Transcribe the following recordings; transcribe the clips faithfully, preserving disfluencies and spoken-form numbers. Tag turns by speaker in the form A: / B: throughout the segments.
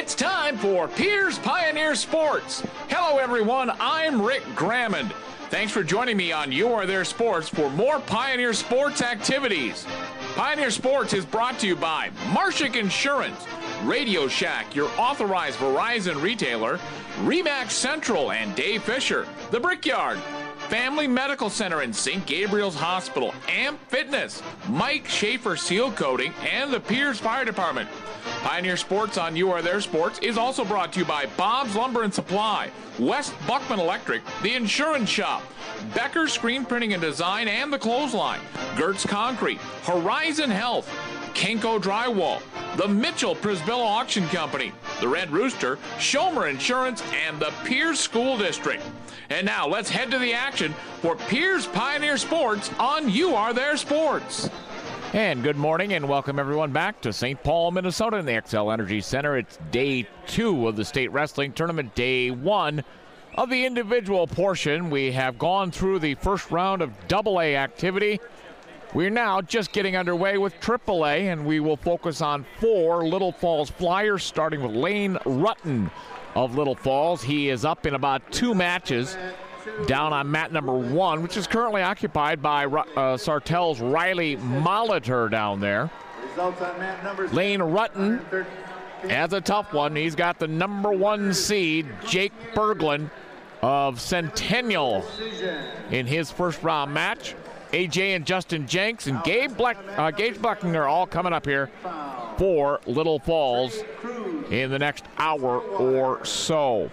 A: It's time for Piers Pioneer Sports. Hello, everyone. I'm Rick Grammond. Thanks for joining me on You Are There Sports for more Pioneer Sports activities. Pioneer Sports is brought to you by Marshak Insurance, Radio Shack, your authorized Verizon retailer, Remax Central and Dave Fisher, The Brickyard, Family Medical Center and Saint Gabriel's Hospital, Amp Fitness, Mike Schaefer Seal Coating, and the Piers Fire Department. Pioneer Sports on You Are There Sports is also brought to you by Bob's Lumber and Supply, West Buckman Electric, The Insurance Shop, Becker Screen Printing and Design and The Clothesline, Gertz Concrete, Horizon Health, Kenko Drywall, the Mitchell Prisbilla Auction Company, the Red Rooster, Schomer Insurance, and the Piers School District. And now let's head to the action for Piers Pioneer Sports on You Are There Sports. And good morning and welcome everyone back to Saint Paul, Minnesota in the Xcel Energy Center. It's day two of the state wrestling tournament, day one of the individual portion. We have gone through the first round of double A activity. We're now just getting underway with triple A, and we will focus on four Little Falls Flyers, starting with Lane Rutten of Little Falls. He is up in about two matches, down on mat number one, which is currently occupied by uh, Sartell's Riley Molitor down there. Lane Rutten has a tough one. He's got the number one seed, Jake Berglund of Centennial, in his first round match. A J and Justin Jenks and Gabe Black, uh, Gage Blackman are all coming up here for Little Falls in the next hour or so.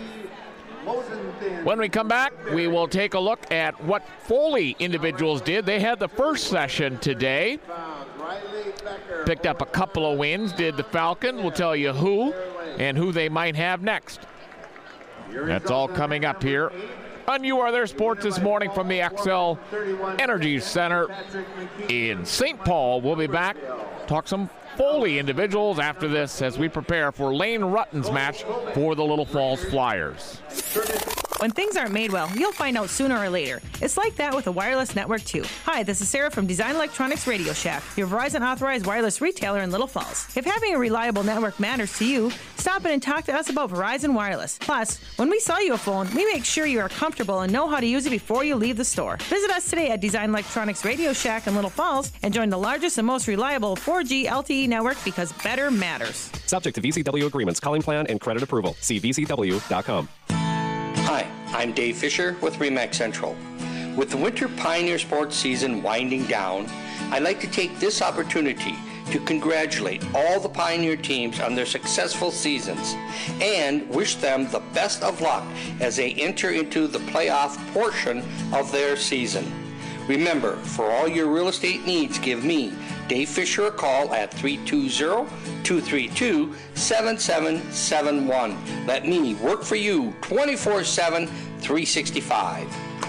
A: When we come back, we will take a look at what Foley individuals did. They had the first session today. Picked up a couple of wins, did the Falcons. We'll tell you who and who they might have next. That's all coming up here on You Are There Sports this morning from the Xcel Energy Center in Saint Paul. We'll be back, talk some Foley individuals after this as we prepare for Lane Rutten's match for the Little Falls Flyers.
B: When things aren't made well, you'll find out sooner or later. It's like that with a wireless network, too. Hi, this is Sarah from Design Electronics Radio Shack, your Verizon-authorized wireless retailer in Little Falls. If having a reliable network matters to you, stop in and talk to us about Verizon Wireless. Plus, when we sell you a phone, we make sure you are comfortable and know how to use it before you leave the store. Visit us today at Design Electronics Radio Shack in Little Falls and join the largest and most reliable four G L T E network, because better matters.
C: Subject to V C W agreements, calling plan, and credit approval. See V C W dot com.
D: Hi, I'm Dave Fisher with Remax Central. With the winter Pioneer Sports season winding down, I'd like to take this opportunity to congratulate all the Pioneer teams on their successful seasons and wish them the best of luck as they enter into the playoff portion of their season. Remember, for all your real estate needs, give me, Dave Fisher, a call at three two zero, two three two, seven seven seven one. Let me work for you twenty-four seven, three sixty-five.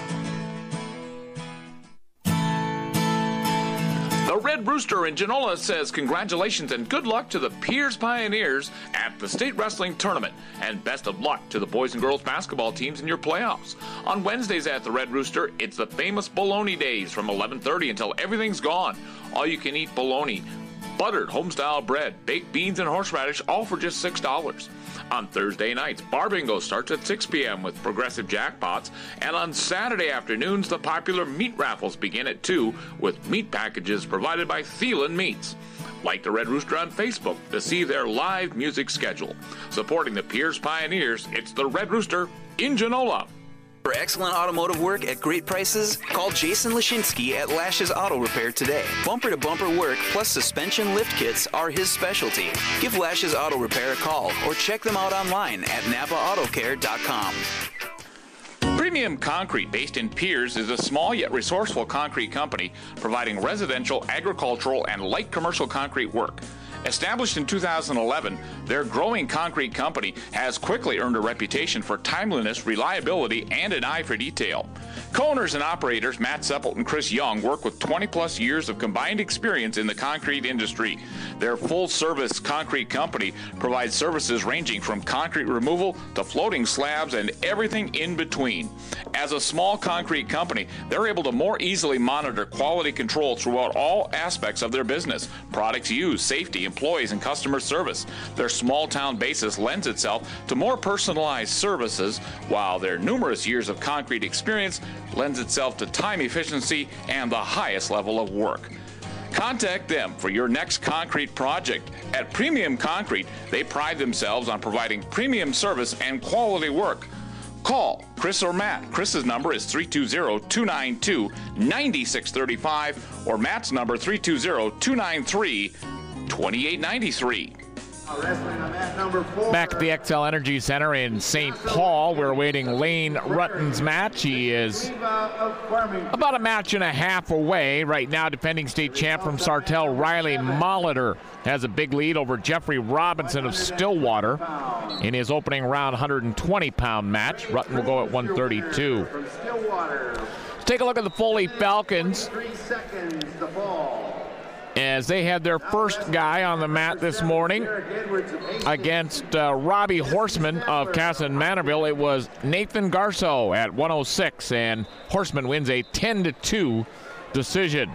A: The Red Rooster in Genola says congratulations and good luck to the Piers Pioneers at the state wrestling tournament, and best of luck to the boys and girls basketball teams in your playoffs. On Wednesdays at the Red Rooster, it's the famous bologna days from eleven thirty until everything's gone. All you can eat bologna, buttered homestyle bread, baked beans, and horseradish, all for just six dollars. On Thursday nights, Bar Bingo starts at six p.m. with progressive jackpots, and on Saturday afternoons, the popular meat raffles begin at two with meat packages provided by Thielen Meats. Like the Red Rooster on Facebook to see their live music schedule. Supporting the Piers Pioneers, it's the Red Rooster in Genola.
E: For excellent automotive work at great prices, call Jason Lashinsky at Lashes Auto Repair today. Bumper-to-bumper work plus suspension lift kits are his specialty. Give Lashes Auto Repair a call or check them out online at napa auto care dot com.
A: Premium Concrete, based in Piers, is a small yet resourceful concrete company providing residential, agricultural, and light commercial concrete work. Established in two thousand eleven, their growing concrete company has quickly earned a reputation for timeliness, reliability, and an eye for detail. Co-owners and operators Matt Seppelt and Chris Young work with twenty plus years of combined experience in the concrete industry. Their full-service concrete company provides services ranging from concrete removal to floating slabs and everything in between. As a small concrete company, they're able to more easily monitor quality control throughout all aspects of their business: products used, safety, and employees and customer service. Their small-town basis lends itself to more personalized services, while their numerous years of concrete experience lends itself to time efficiency and the highest level of work. Contact them for your next concrete project. At Premium Concrete, they pride themselves on providing premium service and quality work. Call Chris or Matt. Chris's number is three two zero, two nine two, nine six three five or Matt's number three two zero, two nine three, two eight nine three.
F: Back at the X L Energy Center in Saint Paul, we're awaiting Lane Rutten's match. He is about a match and a half away right now. Defending state champ from Sartell, Riley Molitor, has a big lead over Jeffrey Robinson of Stillwater in his opening round one hundred twenty pound match. Rutten will go at one thirty-two. Let's take a look at the Foley Falcons, as they had their first guy on the mat this morning against uh, Robbie Horseman of Casson Manorville. It was Nathan Garceau at one oh six, and Horseman wins a ten to two decision.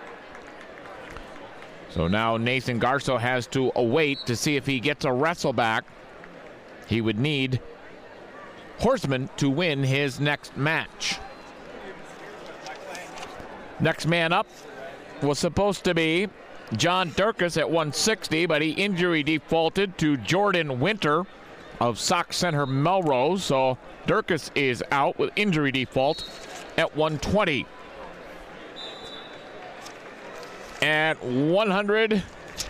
F: So now Nathan Garceau has to await to see if he gets a wrestle back. He would need Horseman to win his next match. Next man up was supposed to be John Durkis at one sixty, but he injury defaulted to Jordan Winter of Sauk Center Melrose. So Durkis is out with injury default at one twenty. At one hundred,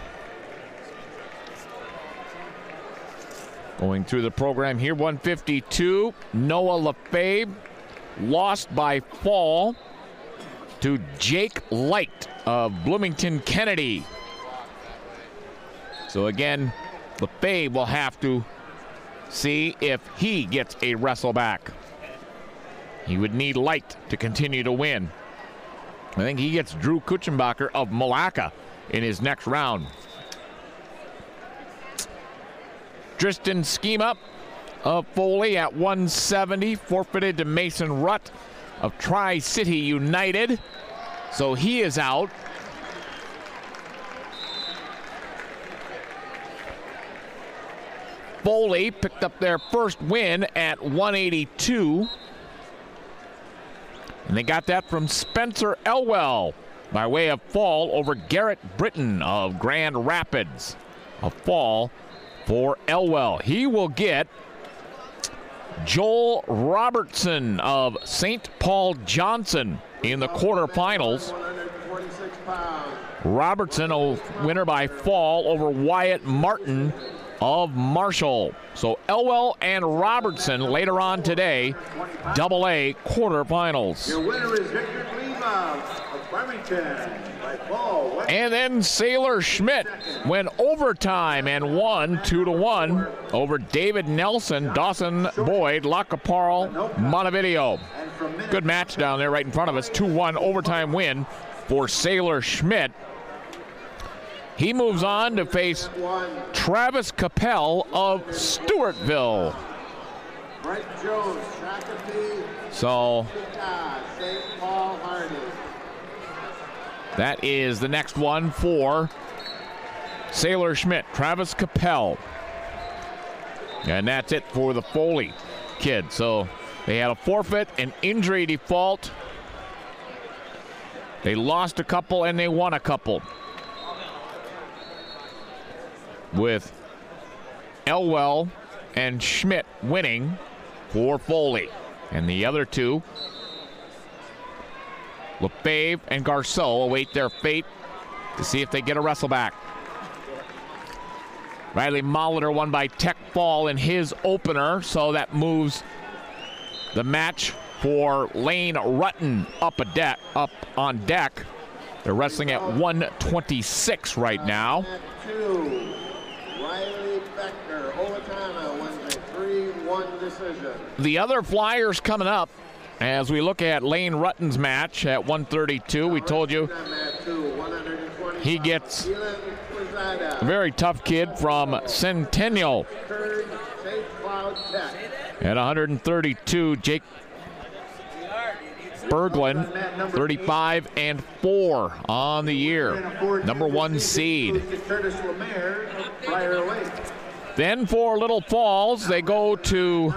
F: going through the program here, one fifty-two, Noah Lefebvre lost by fall to Jake Light of Bloomington Kennedy. So again, Lefebvre will have to see if he gets a wrestle back. He would need Light to continue to win. I think he gets Drew Kuchenbacher of Malacca in his next round. Tristan Schema of Foley at one seventy, forfeited to Mason Rutt of Tri-City United. So he is out. Foley picked up their first win at one eighty-two. And they got that from Spencer Elwell by way of fall over Garrett Britton of Grand Rapids. A fall for Elwell. He will get Joel Robertson of Saint Paul Johnson in the quarterfinals. Robertson, a winner by fall over Wyatt Martin of Marshall. So Elwell and Robertson later on today, double A quarterfinals.
G: Your winner is Victor Klima of Farmington by fall.
F: And then Sailor Schmidt went overtime and won two to one over David Nelson, Dawson Boyd, La Caparral, Montevideo. Good match down there right in front of us. two one overtime win for Sailor Schmidt. He moves on to face Travis Capel of Stewartville. So that is the next one for Sailor Schmidt, Travis Capel. And that's it for the Foley kid. So they had a forfeit, an injury default. They lost a couple and they won a couple, with Elwell and Schmidt winning for Foley. And the other two, Lefebvre and Garceau, await their fate to see if they get a wrestle back. Riley Molitor won by Tech Fall in his opener, so that moves the match for Lane Rutten up a deck, up on deck. They're wrestling at one twenty-six right now.
G: Riley Beckner, Owatonna wins a three one decision.
F: The other Flyers coming up as we look at Lane Rutten's match at one thirty-two. We told you he gets a very tough kid from Centennial. At one thirty-two, Jake Berglund, thirty-five and four on the year. Number one seed. Then for Little Falls, they go to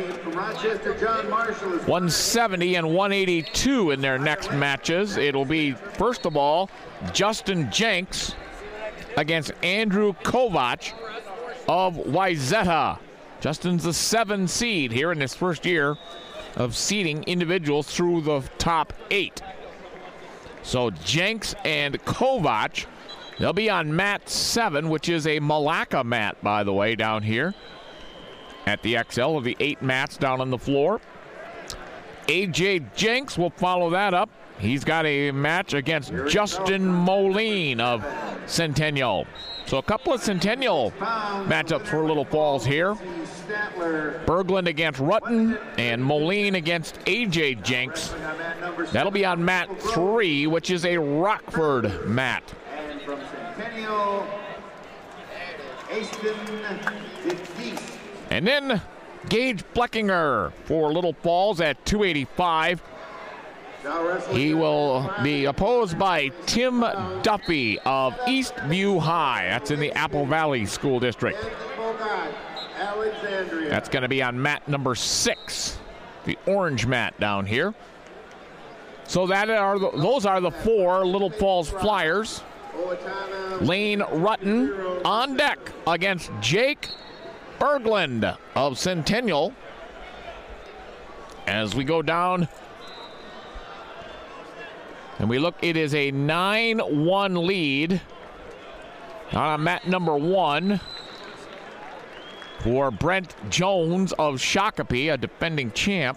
F: one seventy and one eighty-two in their next matches. It'll be, first of all, Justin Jenks against Andrew Kovac of Wayzata. Justin's the seven seed here in his first year of seeding individuals through the top eight. So Jenks and Kovac, they'll be on mat seven, which is a Malacca mat, by the way, down here at the X L of the eight mats down on the floor. A J Jenks will follow that up. He's got a match against Justin Moline of Centennial. So a couple of Centennial matchups for Little Falls here. Berglund against Rutten and Moline against A J Jenks. That'll be on mat three, which is a Rockford mat.
G: And from Centennial, Aston Dietz.
F: And then Gage Bleckinger for Little Falls at two eighty-five. He will be opposed by Tim Duffy of Eastview High. That's in the Apple Valley School District. That's going to be on mat number six, the orange mat down here. So that are the, those are the four Little Falls Flyers. Lane Rutten on deck against Jake Berglund of Centennial. As we go down and we look, it is a nine one lead on mat number one for Brent Jones of Shakopee, a defending champ.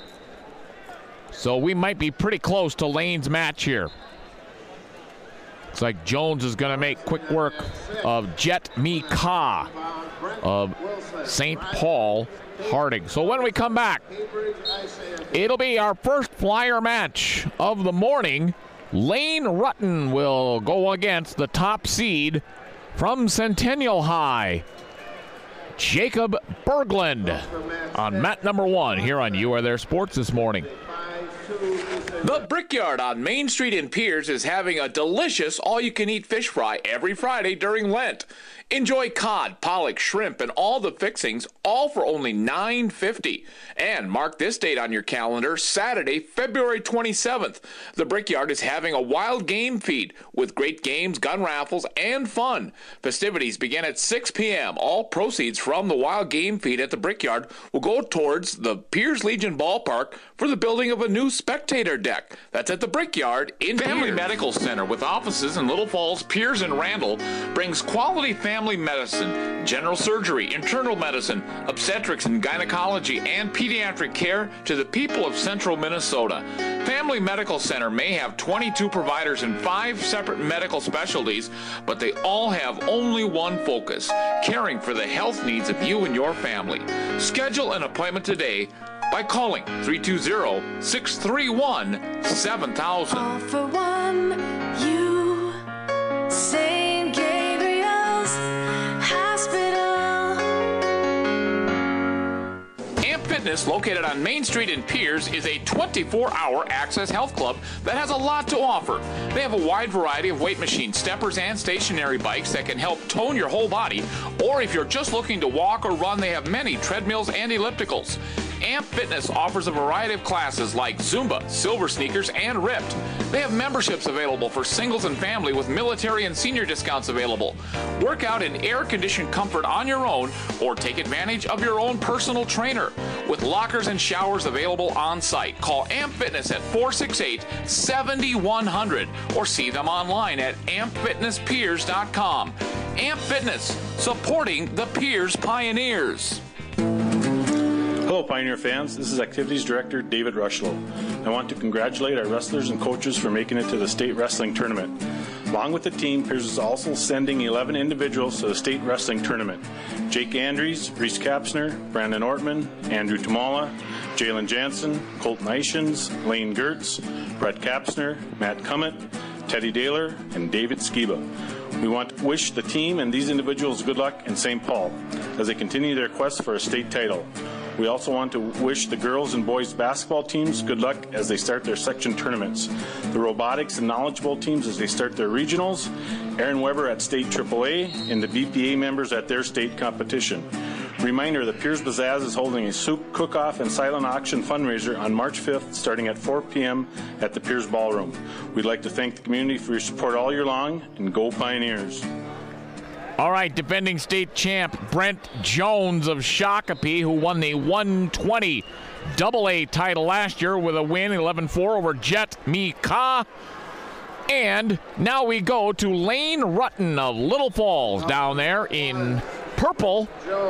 F: So we might be pretty close to Lane's match here. Looks like Jones is going to make quick work of Jet Mi Ka of Saint Paul Harding. So when we come back, it'll be our first Flyer match of the morning. Lane Rutten will go against the top seed from Centennial High, Jacob Berglund, on mat number one here on You Are There Sports this morning.
A: The Brickyard on Main Street in Piers is having a delicious all-you-can-eat fish fry every Friday during Lent. Enjoy cod, pollock, shrimp, and all the fixings, all for only nine fifty. And mark this date on your calendar, Saturday, February twenty-seventh. The Brickyard is having a wild game feed with great games, gun raffles, and fun. Festivities begin at six p.m. All proceeds from the wild game feed at the Brickyard will go towards the Piers Legion Ballpark for the building of a new spectator deck. That's at the Brickyard in Family Piers. Medical Center, with offices in Little Falls, Piers, and Randall, brings quality family Family medicine, general surgery, internal medicine, obstetrics and gynecology, and pediatric care to the people of central Minnesota. Family Medical Center may have twenty-two providers in five separate medical specialties, but they all have only one focus: caring for the health needs of you and your family. Schedule an appointment today by calling three two zero, six three one, seven thousand.
H: All for one, you, Saint Gabriel's Hospital.
A: Amp Fitness, located on Main Street in Piers, is a twenty-four hour access health club that has a lot to offer. They have a wide variety of weight machines, steppers, and stationary bikes that can help tone your whole body. Or if you're just looking to walk or run, they have many treadmills and ellipticals. Amp Fitness offers a variety of classes like Zumba, Silver Sneakers, and Ripped. They have memberships available for singles and family with military and senior discounts available. Work out in air-conditioned comfort on your own or take advantage of your own personal trainer. With lockers and showers available on site, call Amp Fitness at four six eight, seven one zero zero or see them online at amp fitness piers dot com. Amp Fitness, supporting the Piers Pioneers.
I: Hello, Pioneer fans. This is Activities Director David Rushlow. I want to congratulate our wrestlers and coaches for making it to the state wrestling tournament. Along with the team, Piers is also sending eleven individuals to the state wrestling tournament. Jake Andries, Reese Kapsner, Brandon Ortman, Andrew Tamala, Jalen Jansen, Colton Ishins, Lane Gertz, Brett Kapsner, Matt Cummett, Teddy Daler, and David Skiba. We want to wish the team and these individuals good luck in Saint Paul as they continue their quest for a state title. We also want to wish the girls and boys basketball teams good luck as they start their section tournaments, the robotics and knowledge bowl teams as they start their regionals, Aaron Weber at state triple A, and the B P A members at their state competition. Reminder, the Piers Bazaaz is holding a soup cook-off and silent auction fundraiser on March fifth starting at four p.m. at the Piers Ballroom. We'd like to thank the community for your support all year long, and go Pioneers.
F: All right, defending state champ Brent Jones of Shakopee, who won the one twenty double A title last year with a win eleven four over Jet Mika. And now we go to Lane Rutten of Little Falls down there in purple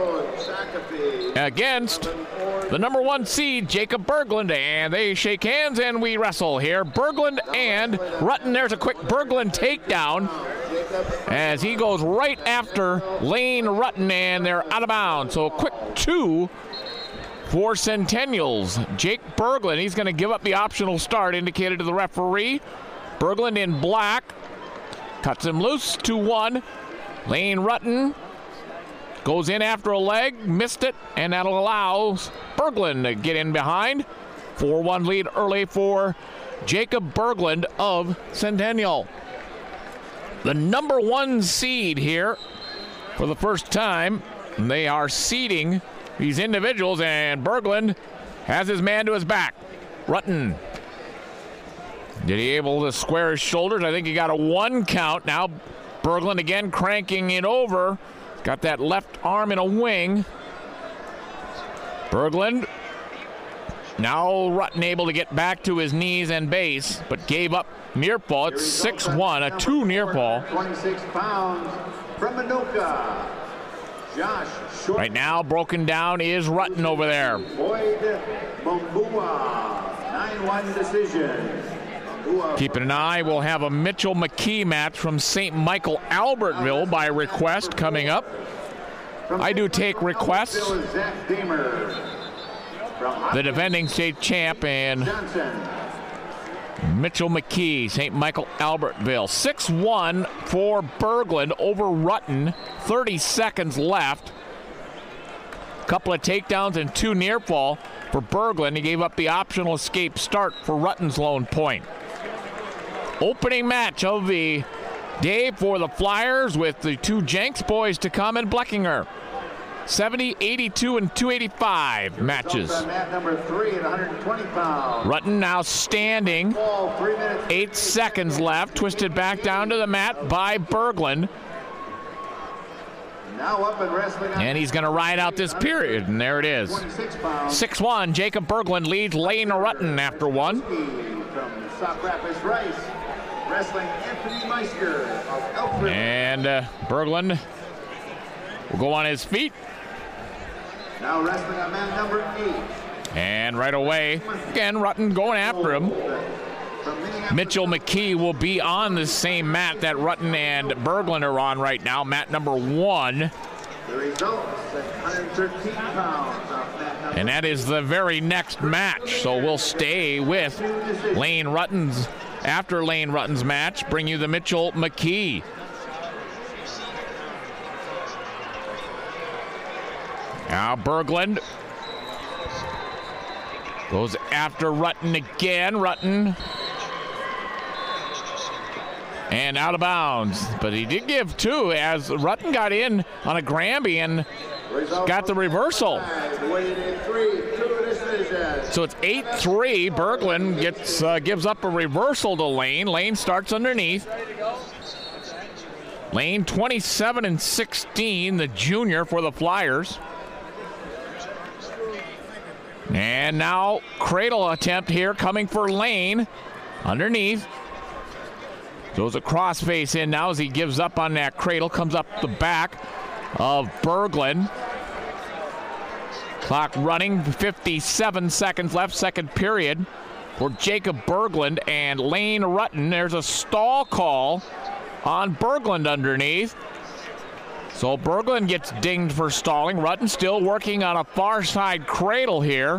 F: against the number one seed, Jacob Berglund, and they shake hands and we wrestle here. Berglund and Rutten. There's a quick Berglund takedown as he goes right after Lane Rutten, and they're out of bounds. So a quick two for Centennials. Jake Berglund, he's going to give up the optional start indicated to the referee. Berglund in black cuts him loose, two one. Lane Rutten goes in after a leg, missed it, and that'll allow Berglund to get in behind. four one lead early for Jacob Berglund of Centennial. The number one seed here for the first time. They are seeding these individuals, and Berglund has his man to his back. Rutten. Did he able to square his shoulders? I think he got a one count. Now Berglund again cranking it over. Got that left arm in a wing. Berglund. Now Rutten able to get back to his knees and base, but gave up near fall. It's six one, a two near fall.
G: twenty-six pounds from Manuka. Josh Short.
F: Right now, broken down is Rutten over there.
G: Boyd Bombua, nine one decision.
F: Keeping an eye, we'll have a Mitchell McKee match from Saint Michael Albertville by request coming up. I do take requests. The defending state champ and Mitchell McKee, Saint Michael Albertville. six one for Berglund over Rutten. thirty seconds left. Couple of takedowns and two near fall for Berglund. He gave up the optional escape start for Rutten's lone point. Opening match of the day for the Flyers with the two Jenks boys to come in Bleckinger. seventy, eighty-two, and two eighty-five matches.
G: Number three at one hundred twenty pounds.
F: Rutten now standing. Eight seconds left. Twisted back down to the mat by Berglund.
G: Now up and wrestling.
F: And he's going to ride out this period, and there it is. six one, Jacob Berglund leads Lane Rutten after one.
G: From South Rapids Rice, wrestling Anthony Meister of Elk River.
F: And uh, Berglund will go on his feet.
G: Now wrestling on man number eight.
F: And right away, again, Rutten going after him. Mitchell McKee will be on the same mat that Rutten and Berglund are on right now, mat number one.
G: The results at one hundred thirteen pounds off mat number.
F: And that is the very next match. So we'll stay with Lane Rutten's, after Lane Rutten's match, bring you the Mitchell McKee. Now Berglund goes after Rutten again. Rutten. And out of bounds. But he did give two as Rutten got in on a Granby and got the reversal. So it's eight three. Berglund gets uh, gives up a reversal to Lane. Lane starts underneath. Lane twenty-seven and sixteen, the junior for the Flyers. And now cradle attempt here coming for Lane. Underneath. Goes a crossface in now as he gives up on that cradle. Comes up the back of Berglund. Clock running, fifty-seven seconds left, second period for Jacob Berglund and Lane Rutten. There's a stall call on Berglund underneath. So Berglund gets dinged for stalling. Rutten still working on a far side cradle here.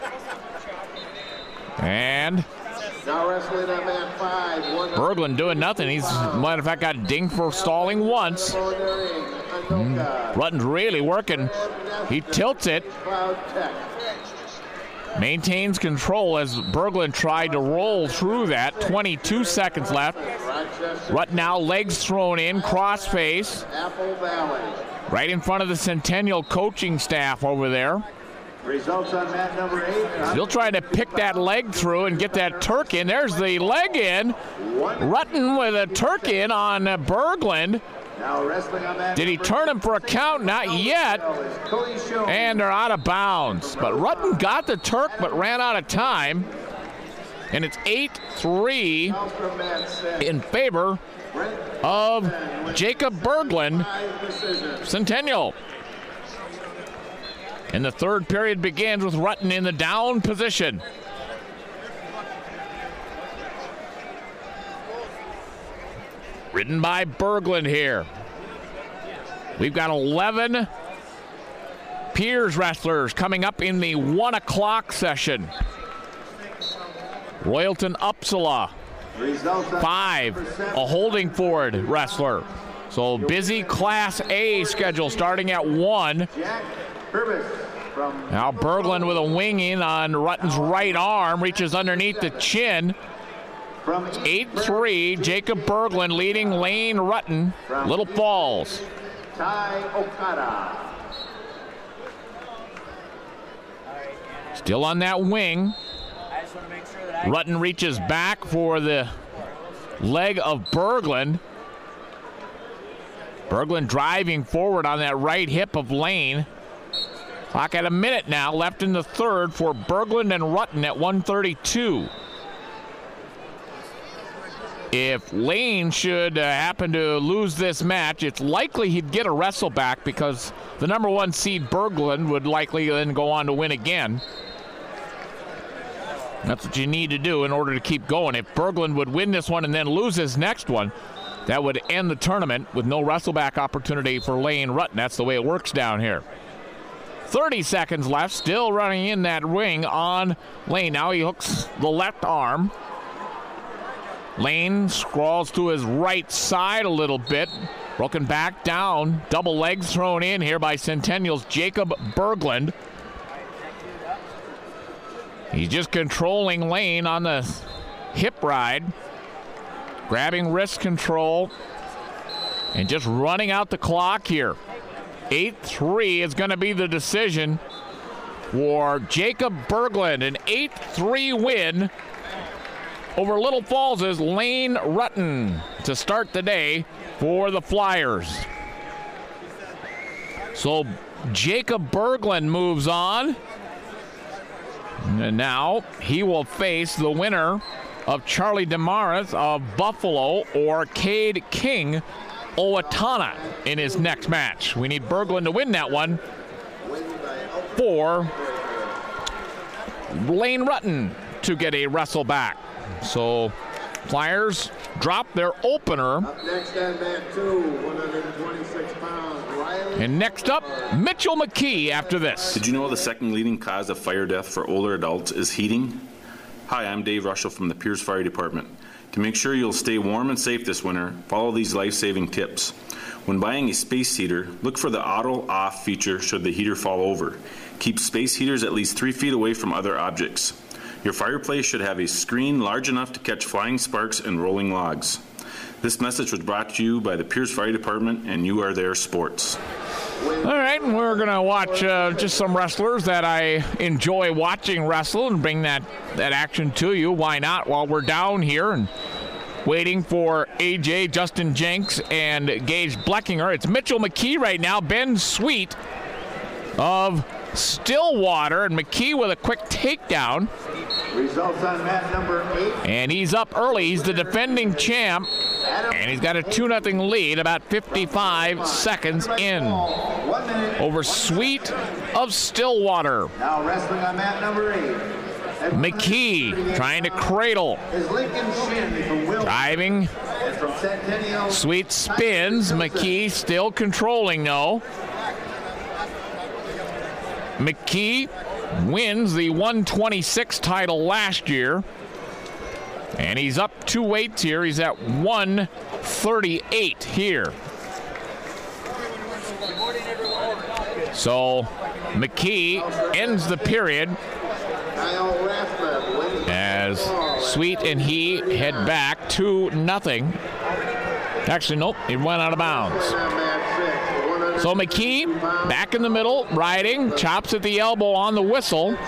F: And
G: now wrestling at man five.
F: Berglund doing nothing. He's, matter of fact, got dinged for stalling once.
G: Matoka.
F: Rutten's really working. He tilts it.
G: Cloud Tech.
F: Maintains control as Berglund tried to roll through that. twenty-two seconds left.
G: Rochester.
F: Rutten now, legs thrown in, cross face.
G: Apple Valley.
F: Right in front of the Centennial coaching staff over there.
G: Results on mat number eight.
F: Still trying to pick that leg through and get that Turk in. There's the leg in. Rutten with a Turk in on uh, Berglund.
G: Now wrestling on mat
F: Did he
G: number
F: turn him for a count? Not yet.
G: is Cody Schoen.
F: And they're out of bounds. But Rutten got the Turk but ran out of time. And it's eight three
G: From mat six.
F: in favor
G: Brent
F: of Jacob Berglund.
G: Five decision.
F: Centennial. And the third period begins with Rutten in the down position. Ridden by Berglund here. We've got eleven Piers wrestlers coming up in the one o'clock session. Royalton Uppsala,
G: Results on
F: five, a holding forward wrestler. So busy Class A schedule starting at one.
G: Jack Purvis from
F: Now Berglund with a wing in on Rutten's right arm, reaches underneath the chin.
G: from
F: eight three, Jacob Berglund leading Lane Rutten, Little Falls.
G: Ty Okada.
F: Still on that wing. Rutten reaches back for the leg of Berglund. Berglund driving forward on that right hip of Lane. Clock at a minute now left in the third for Berglund and Rutten at one thirty-two. If Lane should uh, happen to lose this match, it's likely he'd get a wrestle back because the number one seed Berglund would likely then go on to win again. That's what you need to do in order to keep going. If Berglund would win this one and then lose his next one, that would end the tournament with no wrestleback opportunity for Lane Rutten. That's the way it works down here. thirty seconds left, still running in that ring on Lane. Now he hooks the left arm. Lane scrawls to his right side a little bit. Broken back down. Double legs thrown in here by Centennial's Jacob Berglund. He's just controlling Lane on the hip ride. Grabbing wrist control. And just running out the clock here. eight three is going to be the decision for Jacob Berglund. An eight three win over Little Falls' Lane Rutten to start the day for the Flyers. So Jacob Berglund moves on. And now he will face the winner of Charlie Damaris of Buffalo or Cade King Owatonna in his next match. We need Berglund to win that one for Lane Rutten to get a wrestle back. So Flyers drop their opener.
G: Up next on mat two, one twenty-six pounds. Riley.
F: And next up, Mitchell McKee after this.
J: Did you know the second leading cause of fire death for older adults is heating? Hi, I'm Dave Russell from the Piers Fire Department. To make sure you'll stay warm and safe this winter, follow these life-saving tips. When buying a space heater, look for the auto off feature should the heater fall over. Keep space heaters at least three feet away from other objects. Your fireplace should have a screen large enough to catch flying sparks and rolling logs. This message was brought to you by the Piers Fire Department and You Are There Sports.
F: All right, and we're going to watch uh, just some wrestlers that I enjoy watching wrestle and bring that, that action to you. Why not? While we're down here and waiting for A J, Justin Jenks, and Gage Bleckinger. It's Mitchell McKee right now. Ben Sweet of Stillwater, and McKee with a quick takedown.
G: Results on mat number eight.
F: And he's up early. He's the defending champ. And he's got a two nothing lead about fifty-five seconds in over Sweet of Stillwater.
G: Now wrestling on mat number eight.
F: McKee trying to cradle.
G: Is Lincoln Shin from Will.
F: Driving.
G: And from Centennial.
F: Sweet spins. McKee still controlling though. McKee wins the one twenty-six title last year. And he's up two weights here. He's at one thirty-eight here. So McKee ends the period as Sweet and he head back to nothing. Actually, nope, he went out of bounds. So McKee back in the middle, riding, chops at the elbow on the whistle.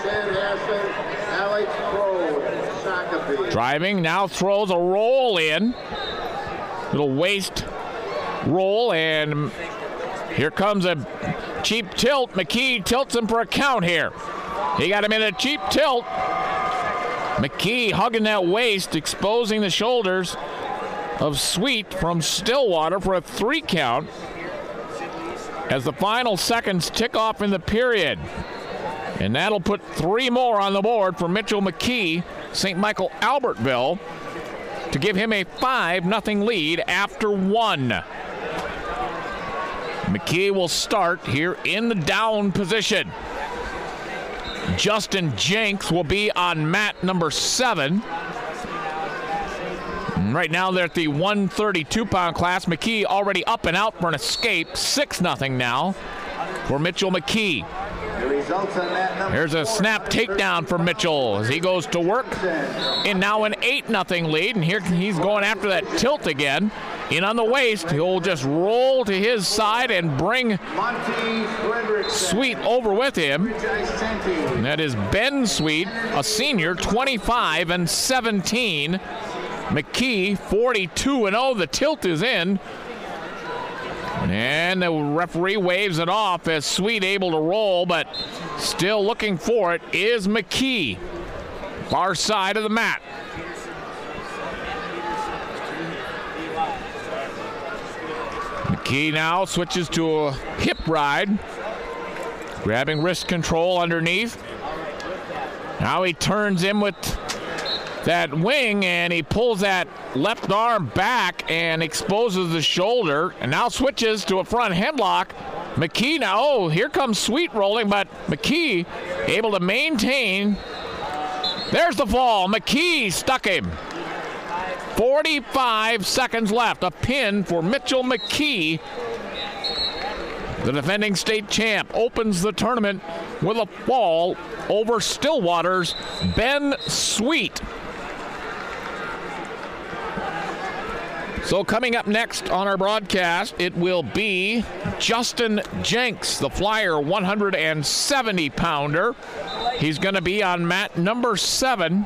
F: Driving, now throws a roll in. Little waist roll, and here comes a cheap tilt. McKee tilts him for a count here. He got him in a cheap tilt. McKee hugging that waist, exposing the shoulders of Sweet from Stillwater for a three count as the final seconds tick off in the period. And that'll put three more on the board for Mitchell McKee, Saint Michael Albertville, to give him a five nothing lead after one. McKee will start here in the down position. Justin Jenks will be on mat number seven. And right now they're at the one thirty-two pound class. McKee already up and out for an escape. six nothing now for Mitchell McKee. Here's a snap takedown for Mitchell as he goes to work. And now an eight nothing lead. And here he's going after that tilt again. In on the waist, he'll just roll to his side and bring Sweet over with him. And that is Ben Sweet, a senior, twenty-five and seventeen. McKee, forty-two and oh. The tilt is in. And the referee waves it off as Sweet able to roll, but still looking for it is McKee. Far side of the mat. McKee now switches to a hip ride, grabbing wrist control underneath. Now he turns in with that wing, and he pulls that left arm back and exposes the shoulder, and now switches to a front headlock. McKee now, oh, here comes Sweet rolling, but McKee able to maintain. There's the fall. McKee stuck him. forty-five seconds left. A pin for Mitchell McKee. The defending state champ opens the tournament with a fall over Stillwater's Ben Sweet. So coming up next on our broadcast, it will be Justin Jenks, the Flyer one seventy pounder. He's going to be on mat number seven.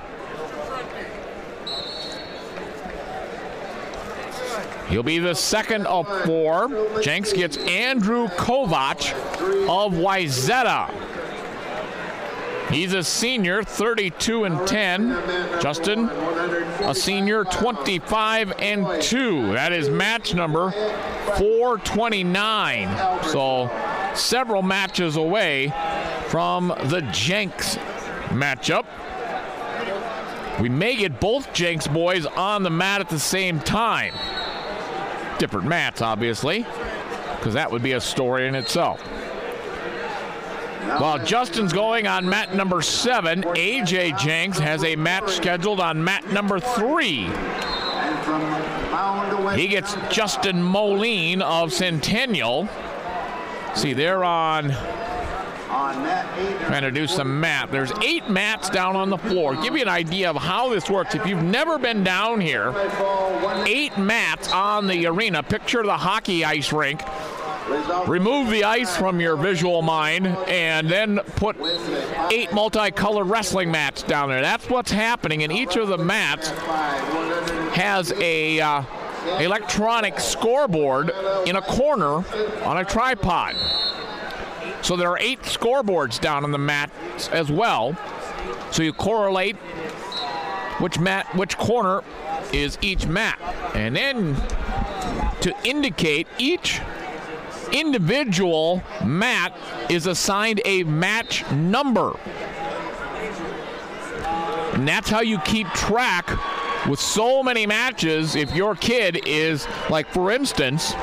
F: He'll be the second of four. Jenks gets Andrew Kovac of Wayzata. He's a senior, thirty-two and ten. Justin, a senior, twenty-five and two. That is match number four twenty-nine. So several matches away from the Jenks matchup. We may get both Jenks boys on the mat at the same time. Different mats, obviously, because that would be a story in itself. While Justin's going on mat number seven, A J Jenks has a match scheduled on mat number three. He gets Justin Moline of Centennial. See, they're on, trying to do some math. There's eight mats down on the floor. Give you an idea of how this works. If you've never been down here, eight mats on the arena. Picture the hockey ice rink. Remove the ice from your visual mind and then put eight multicolored wrestling mats down there. That's what's happening, and each of the mats has a uh, electronic scoreboard in a corner on a tripod. So there are eight scoreboards down on the mats as well. So you correlate which mat, which corner is each mat, and then to indicate each individual mat is assigned a match number. And that's how you keep track with so many matches. If your kid is, like for instance,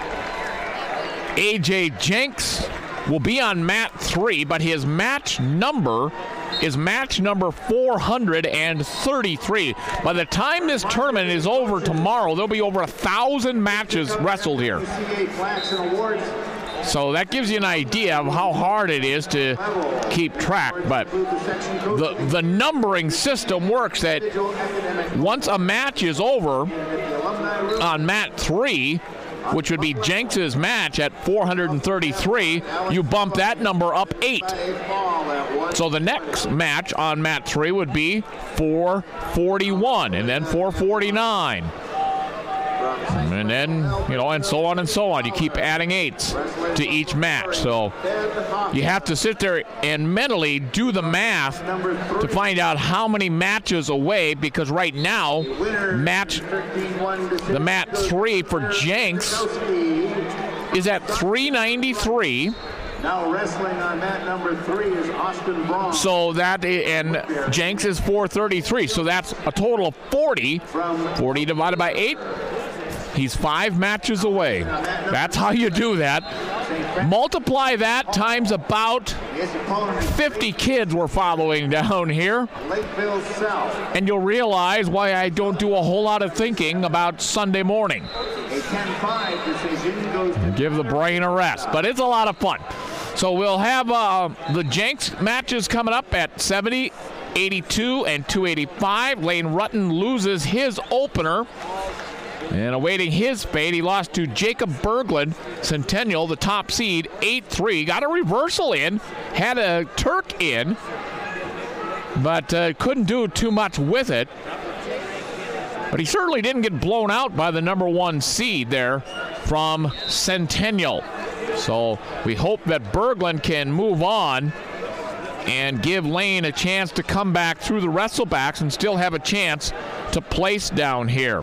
F: A J Jenks will be on mat three, but his match number is match number four hundred thirty-three. By the time this tournament is over tomorrow, there'll be over a thousand matches wrestled here. So that gives you an idea of how hard it is to keep track. But the, the numbering system works that once a match is over on mat three, which would be Jenks's match at four hundred thirty-three, you bump that number up eight. So the next match on mat three would be four forty-one, and then four forty-nine. And then, you know, and so on and so on. You keep adding eights to each match. So you have to sit there and mentally do the math to find out how many matches away, because right now, match the mat three for Jenks is at three ninety-three.
G: Now wrestling on mat number three is Austin Braun.
F: So that, and Jenks is four thirty-three. So that's a total of forty. forty divided by eight. He's five matches away. That's how you do that. Multiply that times about fifty kids we're following down here. And you'll realize why I don't do a whole lot of thinking about Sunday morning. Give the brain a rest. But it's a lot of fun. So we'll have uh, the Jenks matches coming up at seventy, eighty-two, and two eighty-five. Lane Rutten loses his opener. And awaiting his fate, he lost to Jacob Berglund, Centennial, the top seed, eight three. Got a reversal in, had a Turk in, but uh, couldn't do too much with it. But he certainly didn't get blown out by the number one seed there from Centennial. So we hope that Berglund can move on and give Lane a chance to come back through the wrestlebacks and still have a chance to place down here.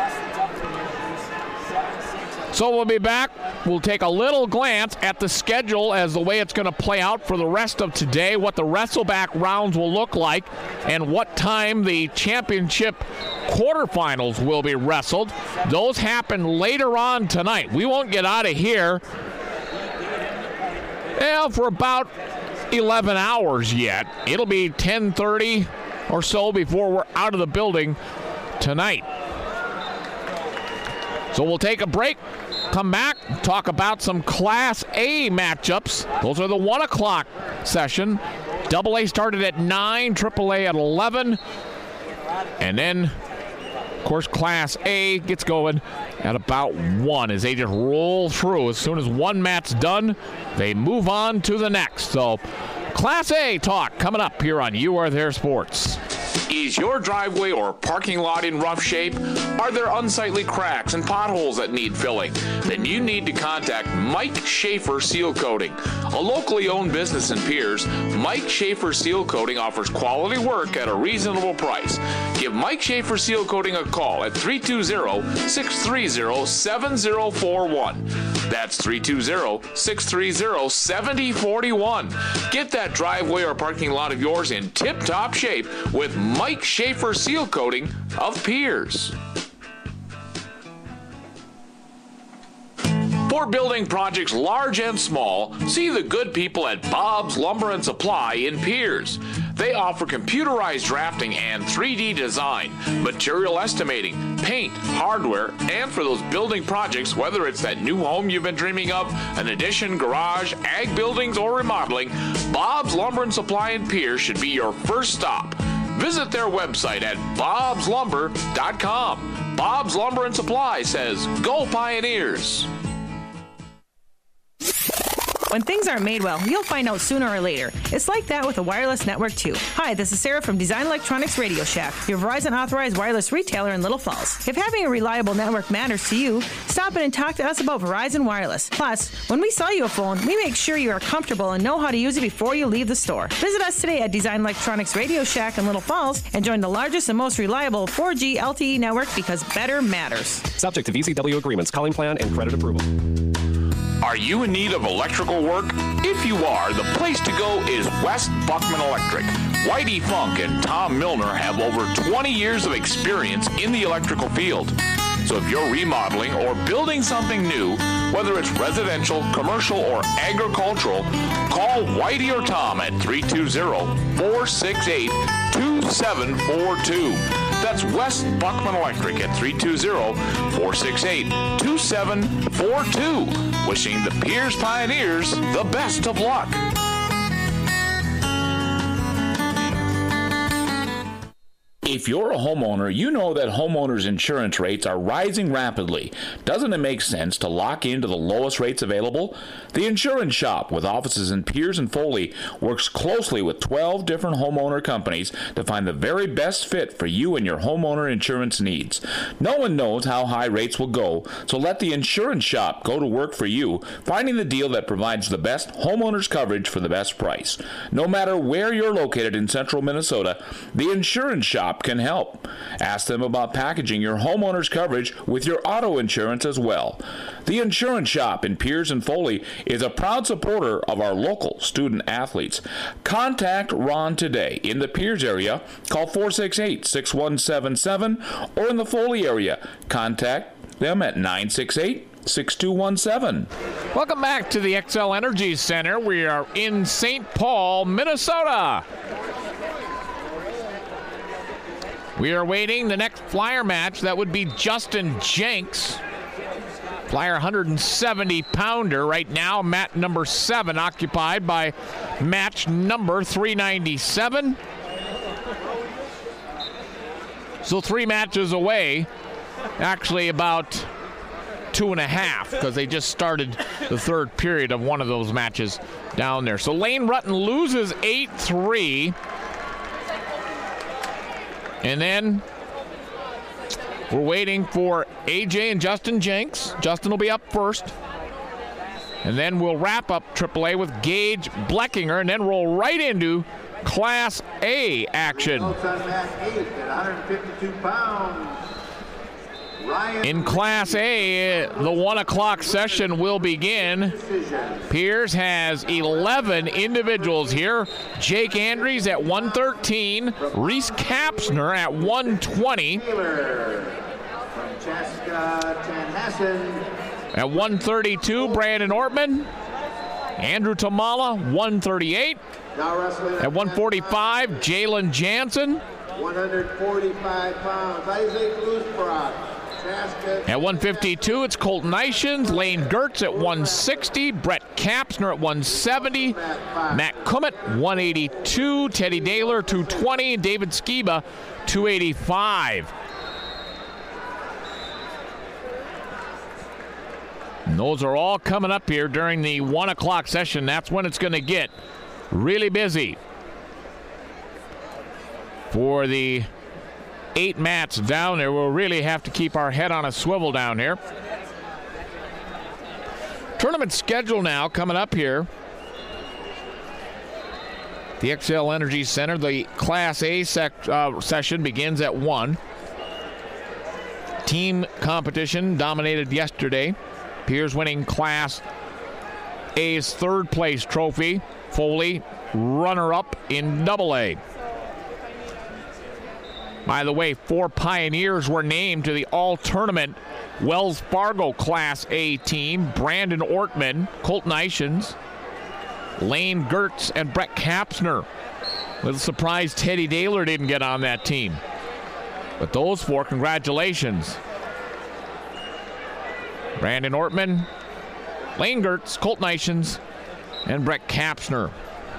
F: So we'll be back. We'll take a little glance at the schedule as the way it's going to play out for the rest of today, what the wrestleback rounds will look like, and what time the championship quarterfinals will be wrestled. Those happen later on tonight. We won't get out of here well, for about eleven hours yet. It'll be ten thirty or so before we're out of the building tonight. So we'll take a break, come back, talk about some Class A matchups. Those are the one o'clock session. Double A started at nine, Triple A at eleven. And then, of course, Class A gets going at about one as they just roll through. As soon as one match's done, they move on to the next. So Class A talk coming up here on You Are There Sports.
A: Is your driveway or parking lot in rough shape? Are there unsightly cracks and potholes that need filling? Then you need to contact Mike Schaefer Seal Coating. A locally owned business in Pierce, Mike Schaefer Seal Coating offers quality work at a reasonable price. Give Mike Schaefer Seal Coating a call at three two zero, six three zero, seven zero four one. That's three two zero, six three zero, seven zero four one. Get that driveway or parking lot of yours in tip-top shape with Mike Schaefer Seal Coating of Pierce. For building projects large and small, see the good people at Bob's Lumber and Supply in Pierce. They offer computerized drafting and three D design, material estimating, paint, hardware, and for those building projects, whether it's that new home you've been dreaming of, an addition, garage, ag buildings, or remodeling, Bob's Lumber and Supply in Pierce should be your first stop. Visit their website at bobs lumber dot com. Bob's Lumber and Supply says, "Go Pioneers!"
B: When things aren't made well, you'll find out sooner or later. It's like that with a wireless network, too. Hi, this is Sarah from Design Electronics Radio Shack, your Verizon authorized wireless retailer in Little Falls. If having a reliable network matters to you, stop in and talk to us about Verizon Wireless. Plus, when we sell you a phone, we make sure you are comfortable and know how to use it before you leave the store. Visit us today at Design Electronics Radio Shack in Little Falls and join the largest and most reliable four G L T E network, because better matters.
C: Subject to V C W agreements, calling plan, and credit approval.
A: Are you in need of electrical work? If you are, the place to go is West Buckman Electric. Whitey Funk and Tom Milner have over twenty years of experience in the electrical field. So if you're remodeling or building something new, whether it's residential, commercial, or agricultural, call Whitey or Tom at three two zero, four six eight, two seven four two. That's West Buckman Electric at three two zero, four six eight, two seven four two. Wishing the Piers Pioneers the best of luck.
K: If you're a homeowner, you know that homeowners' insurance rates are rising rapidly. Doesn't it make sense to lock into the lowest rates available? The Insurance Shop, with offices in Piers and Foley, works closely with twelve different homeowner companies to find the very best fit for you and your homeowner insurance needs. No one knows how high rates will go, so let the Insurance Shop go to work for you, finding the deal that provides the best homeowners coverage for the best price. No matter where you're located in central Minnesota, the Insurance Shop can help. Ask them about packaging your homeowner's coverage with your auto insurance as well. The Insurance Shop in Piers and Foley is a proud supporter of our local student athletes. Contact Ron today. In the Piers area, call four six eight, six one seven seven, or in the Foley area, contact them at nine six eight, six two one seven.
F: Welcome back to the Xcel Energy Center. We are in Saint Paul, Minnesota. We are waiting the next Flyer match. That would be Justin Jenks. Flyer one hundred seventy pounder right now. Mat number seven occupied by match number three ninety-seven. So three matches away. Actually about two and a half, because they just started the third period of one of those matches down there. So Lane Rutten loses eight three. And then we're waiting for A J and Justin Jenks. Justin will be up first. And then we'll wrap up triple A with Gage Bleckinger and then roll right into Class A action. In Class A, the one o'clock session will begin. Piers has eleven individuals here. Jake Andrews at one thirteen, Reese Kapsner at one twenty. At one thirty-two, Brandon Ortman. Andrew Tamala, one thirty-eight. At one forty-five, Jalen Jansen.
G: one forty-five pounds, Isaac Lusbrock.
F: At one fifty-two, it's Colton Ishins, Lane Gertz at one sixty, Brett Kapsner at one seventy, Matt Kummett, one eighty-two, Teddy Daler, two twenty, David Skiba, two eighty-five. And those are all coming up here during the one o'clock session. That's when it's going to get really busy for the eight mats down there. We'll really have to keep our head on a swivel down here. Tournament schedule now coming up here. The Xcel Energy Center, the Class A sec, uh, session begins at one. Team competition dominated yesterday. Piers winning Class A's third place trophy. Foley runner-up in double A. By the way, four Pioneers were named to the all-tournament Wells Fargo Class A team. Brandon Ortman, Colton Ishins, Lane Gertz, and Brett Kapsner. Little surprise Teddy Daler didn't get on that team. But those four, congratulations. Brandon Ortman, Lane Gertz, Colton Ishins, and Brett Kapsner.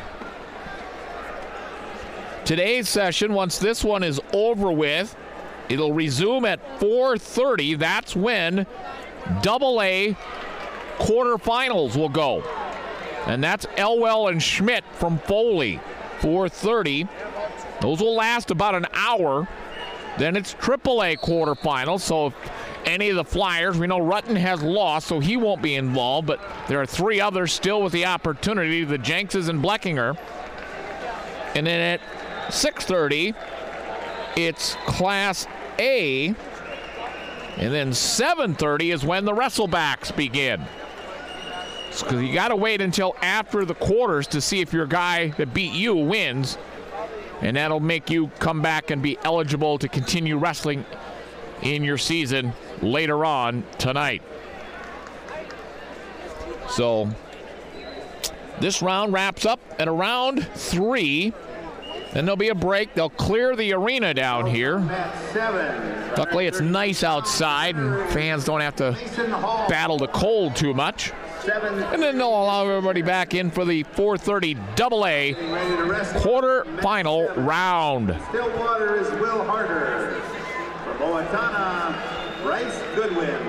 F: Today's session, once this one is over with, it'll resume at four thirty. That's when double A quarterfinals will go. And that's Elwell and Schmidt from Foley, four thirty. Those will last about an hour. Then it's triple A quarterfinals. So if any of the Flyers, we know Rutten has lost, so he won't be involved, but there are three others still with the opportunity, the Jenkses and Bleckinger. And then at six thirty, it's Class A. And then seven thirty is when the wrestlebacks begin. Because you got to wait until after the quarters to see if your guy that beat you wins. And that'll make you come back and be eligible to continue wrestling in your season later on tonight. So this round wraps up at around three. Then there'll be a break. They'll clear the arena down here. Luckily, it's nice outside, and fans don't have to battle the cold too much. And then they'll allow everybody back in for the four thirty double A quarter-final round.
G: Stillwater is Will Harder. For Owatonna, Bryce Goodwin.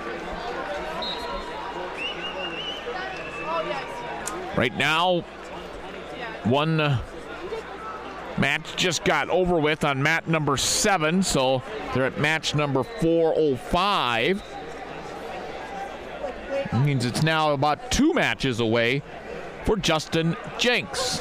F: Right now, one uh, match just got over with on mat number seven, so they're at match number four oh five. It means it's now about two matches away for Justin Jenks.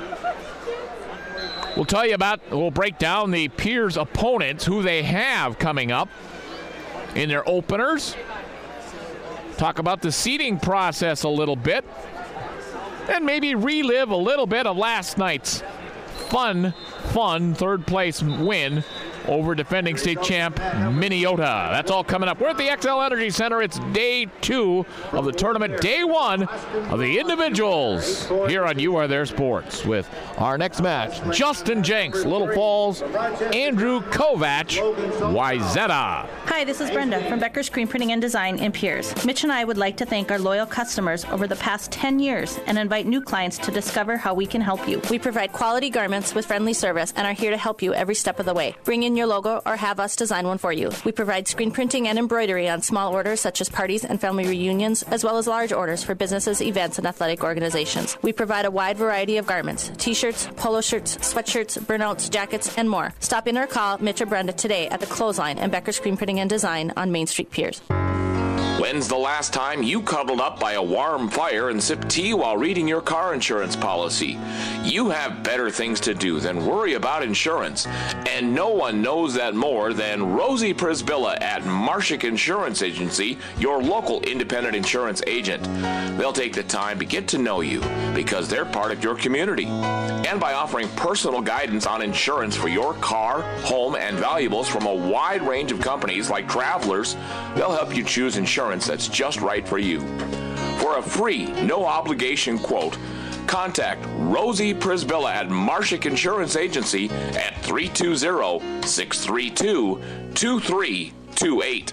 F: We'll tell you about, we'll break down the Piers opponents, who they have coming up in their openers. Talk about the seeding process a little bit. And maybe relive a little bit of last night's fun, fun third place win over defending state champ Minneota. That's all coming up. We're at the X L Energy Center. It's day two of the tournament, day one of the individuals here on You Are There Sports with our next match, Justin Jenks, Little Falls, Andrew Kovac, Wayzata.
L: Hi, this is Brenda from Becker Screen Printing and Design in Piers. Mitch and I would like to thank our loyal customers over the past ten years and invite new clients to discover how we can help you. We provide quality garments with friendly service and are here to help you every step of the way. Bring in your logo or have us design one for you. We provide screen printing and embroidery on small orders such as parties and family reunions, as well as large orders for businesses, events, and athletic organizations. We provide a wide variety of garments, t-shirts, polo shirts, sweatshirts, burnouts, jackets, and more. Stop in or call Mitch or Brenda today at the Clothesline and Becker Screen Printing and Design on Main Street, Piers.
A: When's the last time you cuddled up by a warm fire and sipped tea while reading your car insurance policy? You have better things to do than worry about insurance, and no one knows that more than Rosie Prisbilla at Marshak Insurance Agency, your local independent insurance agent. They'll take the time to get to know you because they're part of your community. And by offering personal guidance on insurance for your car, home, and valuables from a wide range of companies like Travelers, they'll help you choose insurance that's just right for you. For a free, no-obligation quote, contact Rosie Prisbilla at Marshak Insurance Agency at three two zero, six three two, two three two eight.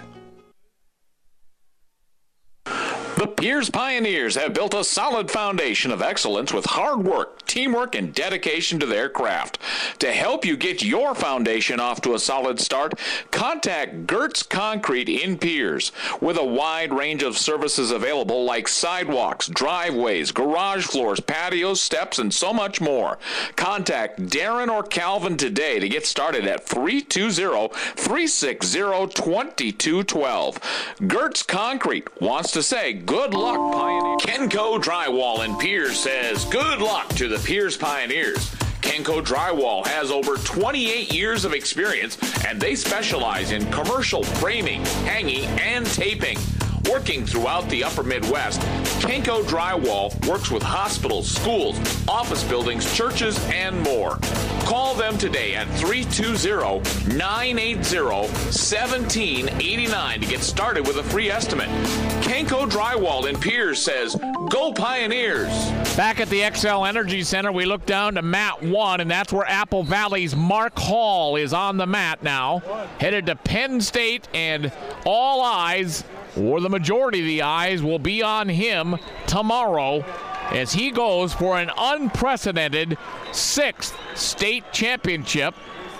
A: The Piers Pioneers have built a solid foundation of excellence with hard work, teamwork, and dedication to their craft. To help you get your foundation off to a solid start, contact Gertz Concrete in Piers. With a wide range of services available like sidewalks, driveways, garage floors, patios, steps, and so much more. Contact Darren or Calvin today to get started at three two zero, three six zero, two two one two. Gertz Concrete wants to say good luck, Pioneers. Kenco Drywall in Piers says good luck to the Piers Pioneers. Kenco Drywall has over twenty-eight years of experience, and they specialize in commercial framing, hanging, and taping. Working throughout the upper Midwest, Kenco Drywall works with hospitals, schools, office buildings, churches, and more. Call them today at three two zero, nine eight zero, one seven eight nine to get started with a free estimate. Kenco Drywall in Piers says, go Pioneers!
F: Back at the X L Energy Center, we look down to mat one, and that's where Apple Valley's Mark Hall is on the mat now. Headed to Penn State, and all eyes, or the majority of the eyes, will be on him tomorrow as he goes for an unprecedented sixth state championship,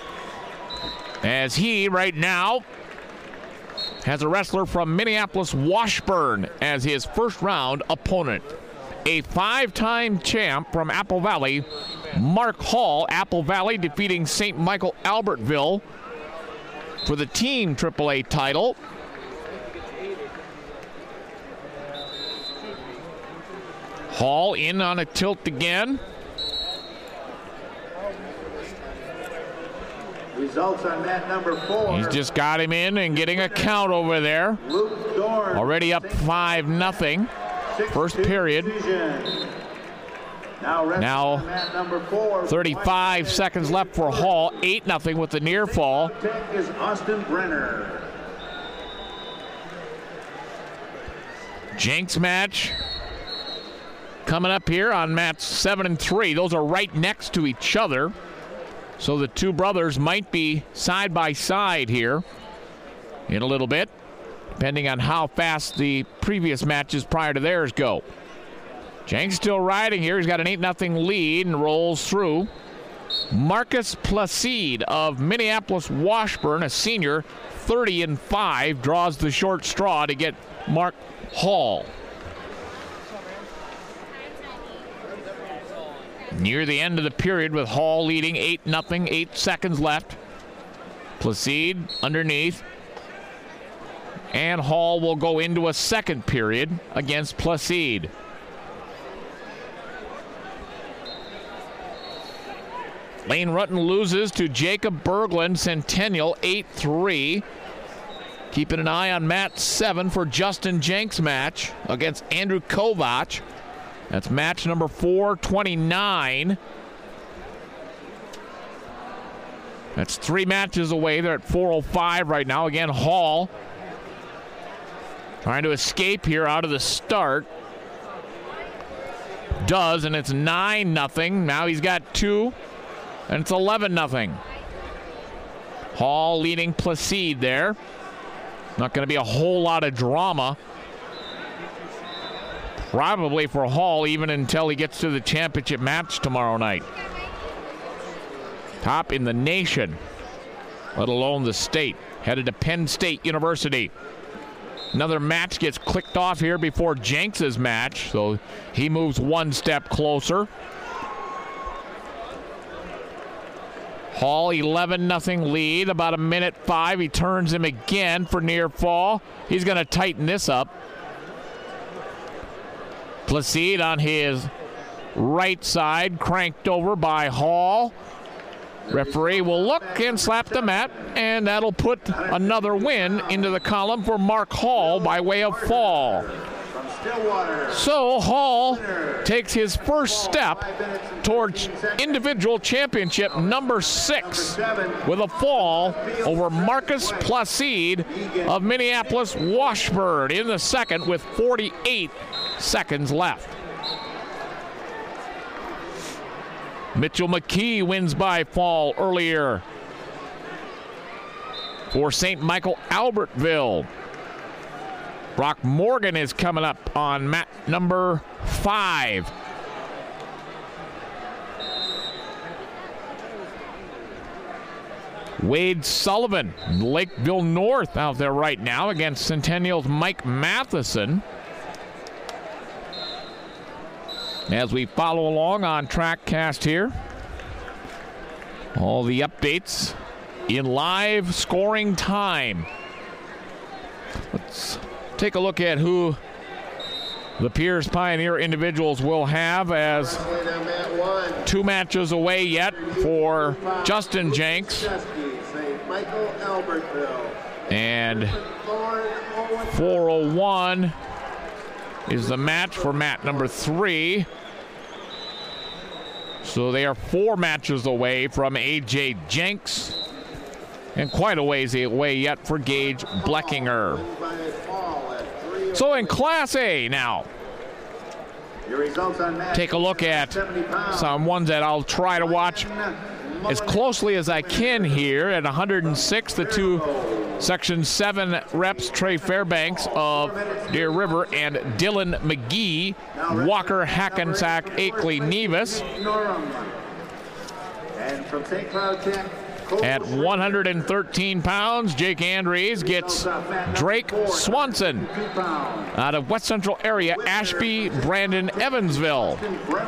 F: as he right now has a wrestler from Minneapolis Washburn as his first round opponent. A five-time champ from Apple Valley, Mark Hall. Apple Valley defeating Saint Michael Albertville for the team triple A title. Hall in on a tilt again.
G: Results on mat number four.
F: He's just got him in and getting a count over there. Already up five nothing. First period.
G: Now,
F: now
G: mat number four,
F: thirty-five seconds left for Hall. eight nothing with the near fall.
G: Is Austin Brenner.
F: Jenks match coming up here on mats seven and three. Those are right next to each other. So the two brothers might be side by side here in a little bit, depending on how fast the previous matches prior to theirs go. Jenks still riding here. He's got an eight nothing lead and rolls through. Marcus Placide of Minneapolis Washburn, a senior, thirty and five, draws the short straw to get Mark Hall. Near the end of the period with Hall leading eight nothing, eight seconds left. Placide underneath. And Hall will go into a second period against Placide. Lane Rutten loses to Jacob Berglund, Centennial, eight three. Keeping an eye on Mat seven for Justin Jenks' match against Andrew Kovac. That's match number four twenty-nine. That's three matches away. They're at four oh five right now. Again, Hall trying to escape here out of the start. Does, and it's nine nothing. Now he's got two, and it's eleven nothing. Hall leading Placide there. Not going to be a whole lot of drama. Probably for Hall, even until he gets to the championship match tomorrow night. Top in the nation, let alone the state. Headed to Penn State University. Another match gets clicked off here before Jenks' match, so he moves one step closer. Hall, eleven nothing lead, about a minute five. He turns him again for near fall. He's going to tighten this up. Placide on his right side, cranked over by Hall. Referee will look and slap the mat, and that'll put another win into the column for Mark Hall by way of fall. So Hall takes his first step towards individual championship number six with a fall over Marcus Placide of Minneapolis Washburn in the second with forty-eight seconds left. Mitchell McKee wins by fall earlier for Saint Michael Albertville. Brock Morgan is coming up on mat number five. Wade Sullivan, Lakeville North out there right now against Centennial's Mike Matheson. As we follow along on TrackCast here, all the updates in live scoring time. Let's take a look at who the Pierce Pioneer individuals will have, as two matches away yet for Justin Jenks. And four oh one is the match for mat number three. So they are four matches away from A J Jenks, and quite a ways away yet for Gage Bleckinger. So in Class A now, take a look at some ones that I'll try to watch as closely as I can here. At one hundred six, the two Section seven reps, Trey Fairbanks of Deer River and Dylan McGee, Walker, Hackensack, Akeley, Nevis.
G: And from Saint Cloud Tech,
F: at one hundred thirteen pounds, Jake Andres gets Drake Swanson out of West Central area, Ashby, Brandon, Evansville.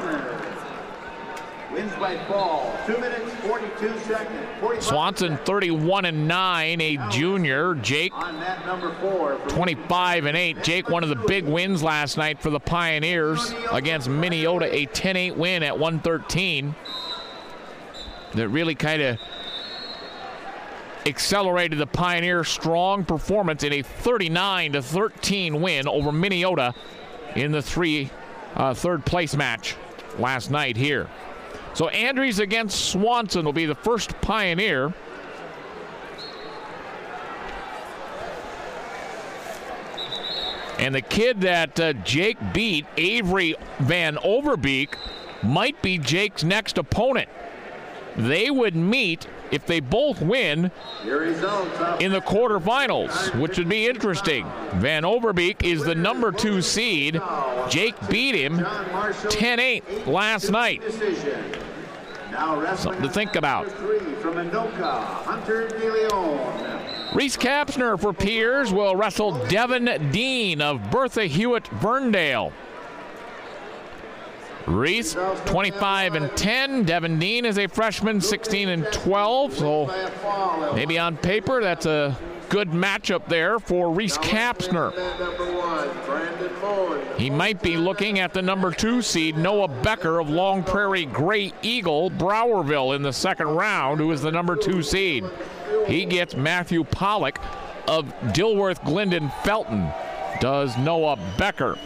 G: Wins by fall, two minutes, forty-two seconds.
F: Swanson thirty-one and nine, a junior. Jake twenty-five and eight. Jake, one of the big wins last night for the Pioneers against Minneota, a ten eight win at one thirteen. That really kind of accelerated the Pioneers' strong performance in a thirty-nine to thirteen win over Minneota in the three uh, third place match last night here. So Andrews against Swanson will be the first Pioneer. And the kid that uh, Jake beat, Avery Van Overbeek, might be Jake's next opponent. they would meet if they both win in the quarterfinals, which would be interesting. Van Overbeek is the number two seed. Jake beat him ten eight last night. Something to think about. Reese Kapsner for Piers will wrestle Devin Dean of Bertha Hewitt Ferndale. Reese, twenty-five and ten. Devin Dean is a freshman, sixteen and twelve. So maybe on paper, that's a good matchup there for Reese Kapsner. He might be looking at the number two seed, Noah Becker of Long Prairie Gray Eagle, Browerville, in the second round, who is the number two seed. He gets Matthew Pollock of Dilworth Glendon Felton, does Noah Becker.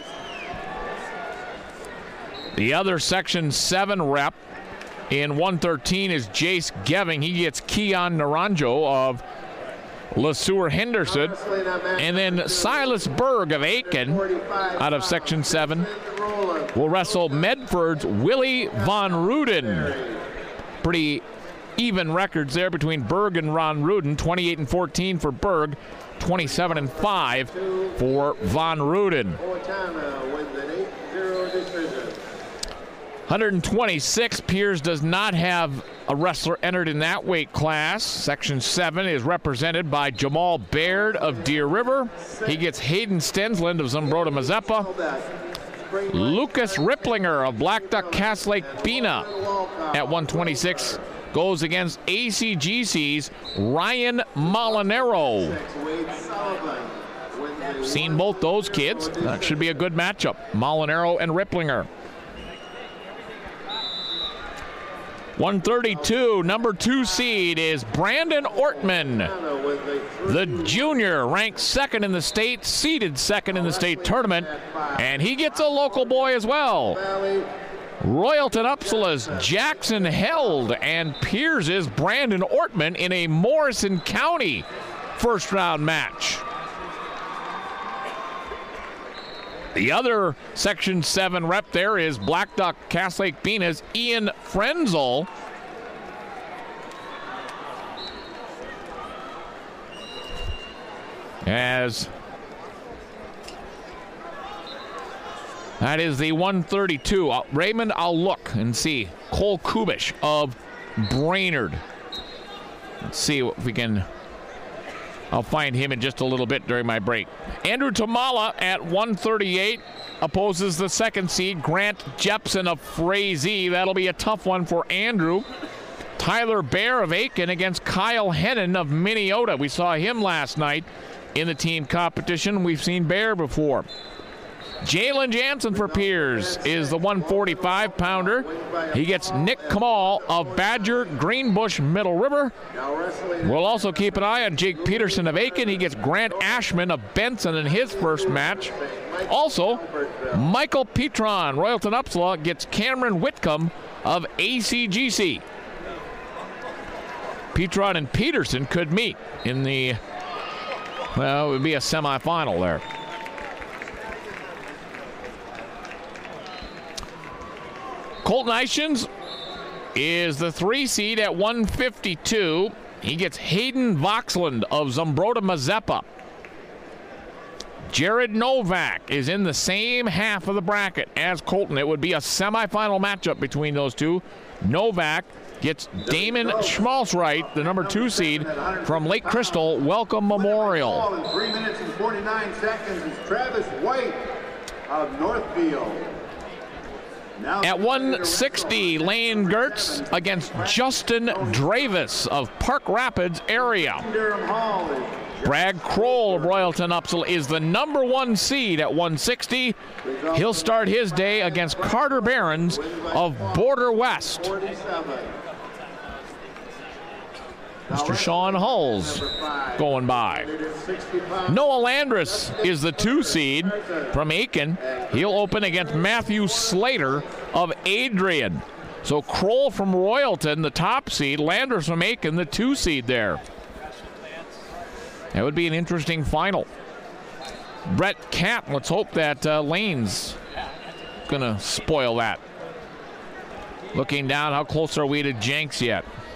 F: The other Section seven rep in one thirteen is Jace Geving. He gets Keon Naranjo of LeSueur Henderson. And then Silas Berg of Aiken out of Section seven will wrestle Medford's Willie Von Ruden. Pretty even records there between Berg and Ron Ruden. twenty-eight and fourteen for Berg, twenty-seven and five for Von Ruden. one twenty-six, Piers does not have a wrestler entered in that weight class. Section seven is represented by Jamal Baird of Deer River. He gets Hayden Stensland of Zumbrota Mazeppa. Lucas Ripplinger of Black Duck Cass Lake Bena at one twenty-six goes against A C G C's Ryan Molinaro. Seen both those kids. That should be a good matchup. Molinaro and Ripplinger. one thirty-two, number two seed is Brandon Ortman. The junior ranked second in the state, seeded second in the state tournament, and he gets a local boy as well. Royalton Upsala's Jackson Held and Piers' Brandon Ortman in a Morrison County first round match. The other Section seven rep there is Black Duck Cass Lake Bena's Ian Frenzel. As that is the one thirty-two. Uh, Raymond, I'll look and see. Cole Kubish of Brainerd. Let's see if we can... I'll find him in just a little bit during my break. Andrew Tamala at one thirty-eight opposes the second seed, Grant Jepson of Frazee. That'll be a tough one for Andrew. Tyler Bear of Aiken against Kyle Hennon of Minneota. We saw him last night in the team competition. We've seen Bear before. Jalen Jansen for Piers is the one forty-five pounder. He gets Nick Kamal of Badger, Greenbush, Middle River. We'll also keep an eye on Jake Peterson of Aiken. He gets Grant Ashman of Benson in his first match. Also, Michael Petron, Royalton Upsala, gets Cameron Whitcomb of A C G C. Petron and Peterson could meet in the, well, it would be a semifinal there. Colton Ishins is the three seed at one fifty-two. He gets Hayden Voxland of Zumbrota Mazeppa. Jared Novak is in the same half of the bracket as Colton. It would be a semifinal matchup between those two. Novak gets Damon Schmalzright, the number two seed from Lake Crystal Welcome Memorial.
G: In three minutes and forty-nine seconds is Travis White of Northfield.
F: At one sixty, Lane Gertz against Justin Dravis of Park Rapids area. Brad Kroll of Royalton Upsala is the number one seed at one sixty. He'll start his day against Carter Behrens of Border West. Mister Sean Hulls going by. Noah Landris is the two seed from Aiken. He'll open against Matthew Slater of Adrian. So Kroll from Royalton, the top seed. Landris from Aiken, the two seed there. That would be an interesting final. Brett Cat, let's hope that uh, Lane's going to spoil that. Looking down, how close are we to Jenks yet?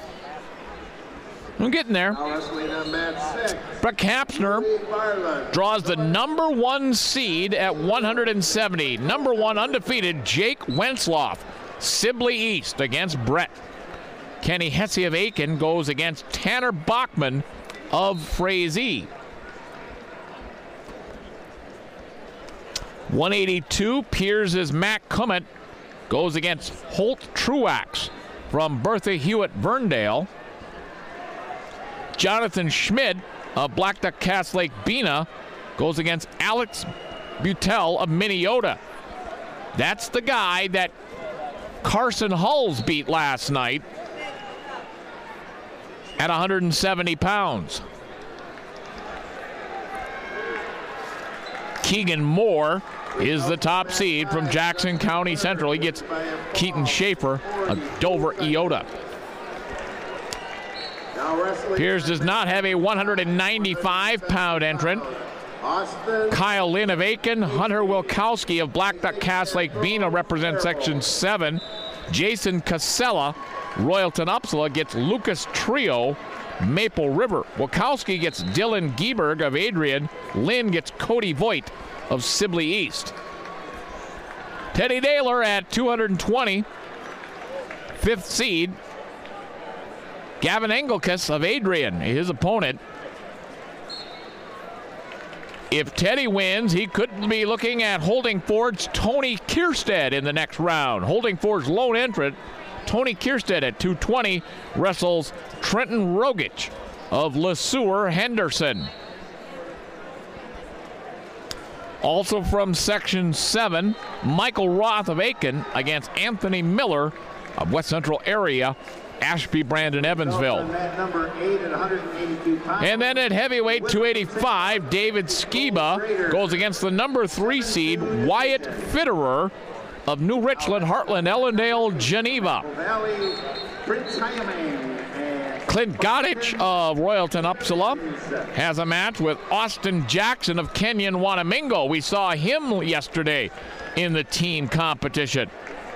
F: I'm getting there. Brett Kapsner draws the number one seed at one hundred seventy. Number one undefeated Jake Wentzloff, Sibley East against Brett. Kenny Hesse of Aiken goes against Tanner Bachman of Frazee. one eighty-two, Piers' Matt Cummett goes against Holt Truax from Bertha Hewitt Verndale. Jonathan Schmidt of Black Duck Cass Lake Bena goes against Alex Butel of Minneota. That's the guy that Carson Hulls beat last night at one hundred seventy pounds. Keegan Moore is the top seed from Jackson County Central. He gets Keaton Schaefer of Dover Iota. Piers does not have a one hundred ninety-five pound entrant. Kyle Lynn of Aiken, Hunter Wilkowski of Black Duck Cass Lake Bena represent Section seven. Jason Casella, Royalton Upsala, gets Lucas Trio, Maple River. Wilkowski gets Dylan Gieberg of Adrian. Lynn gets Cody Voigt of Sibley East. Teddy Daler at two hundred twenty, fifth seed. Gavin Engelkus of Adrian, his opponent. If Teddy wins, he could be looking at Holdingford's Tony Kierstead in the next round. Holdingford's lone entrant, Tony Kierstead at two twenty, wrestles Trenton Rogich of LeSueur Henderson. Also from Section seven, Michael Roth of Aiken against Anthony Miller of West Central Area, Ashby, Brandon, Evansville. And then at heavyweight two eighty-five, David Skiba goes against the number three seed, Wyatt Fitterer of New Richland, Heartland, Ellendale, Geneva. Clint Goddich of Royalton Upsala has a match with Austin Jackson of Kenyon Wanamingo. We saw him yesterday in the team competition.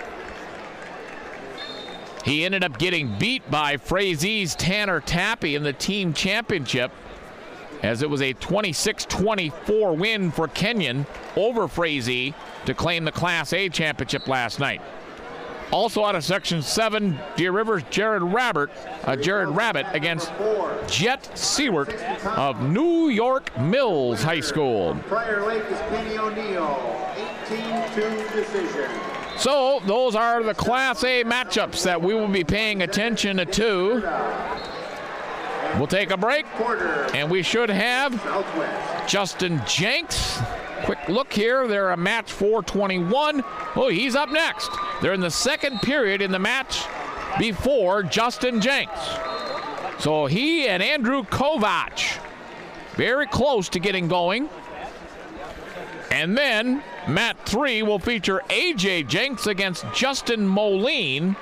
F: He ended up getting beat by Frazee's Tanner Tappy in the team championship, as it was a twenty-six twenty-four win for Kenyon over Frazee to claim the Class A championship last night. Also out of Section seven, Deer River's Jared Rabbit, uh, Jared Rabbit against Jet Seward of New York Mills High School.
G: Prior Lake is Penny O'Neill, eighteen two decision.
F: So those are the Class A matchups that we will be paying attention to. We'll take a break, and we should have Justin Jenks. Quick look here. They're a match four twenty-one. Oh, he's up next. They're in the second period in the match before Justin Jenks. So he and Andrew Kovac very close to getting going. And then Mat three will feature A J Jenks against Justin Moline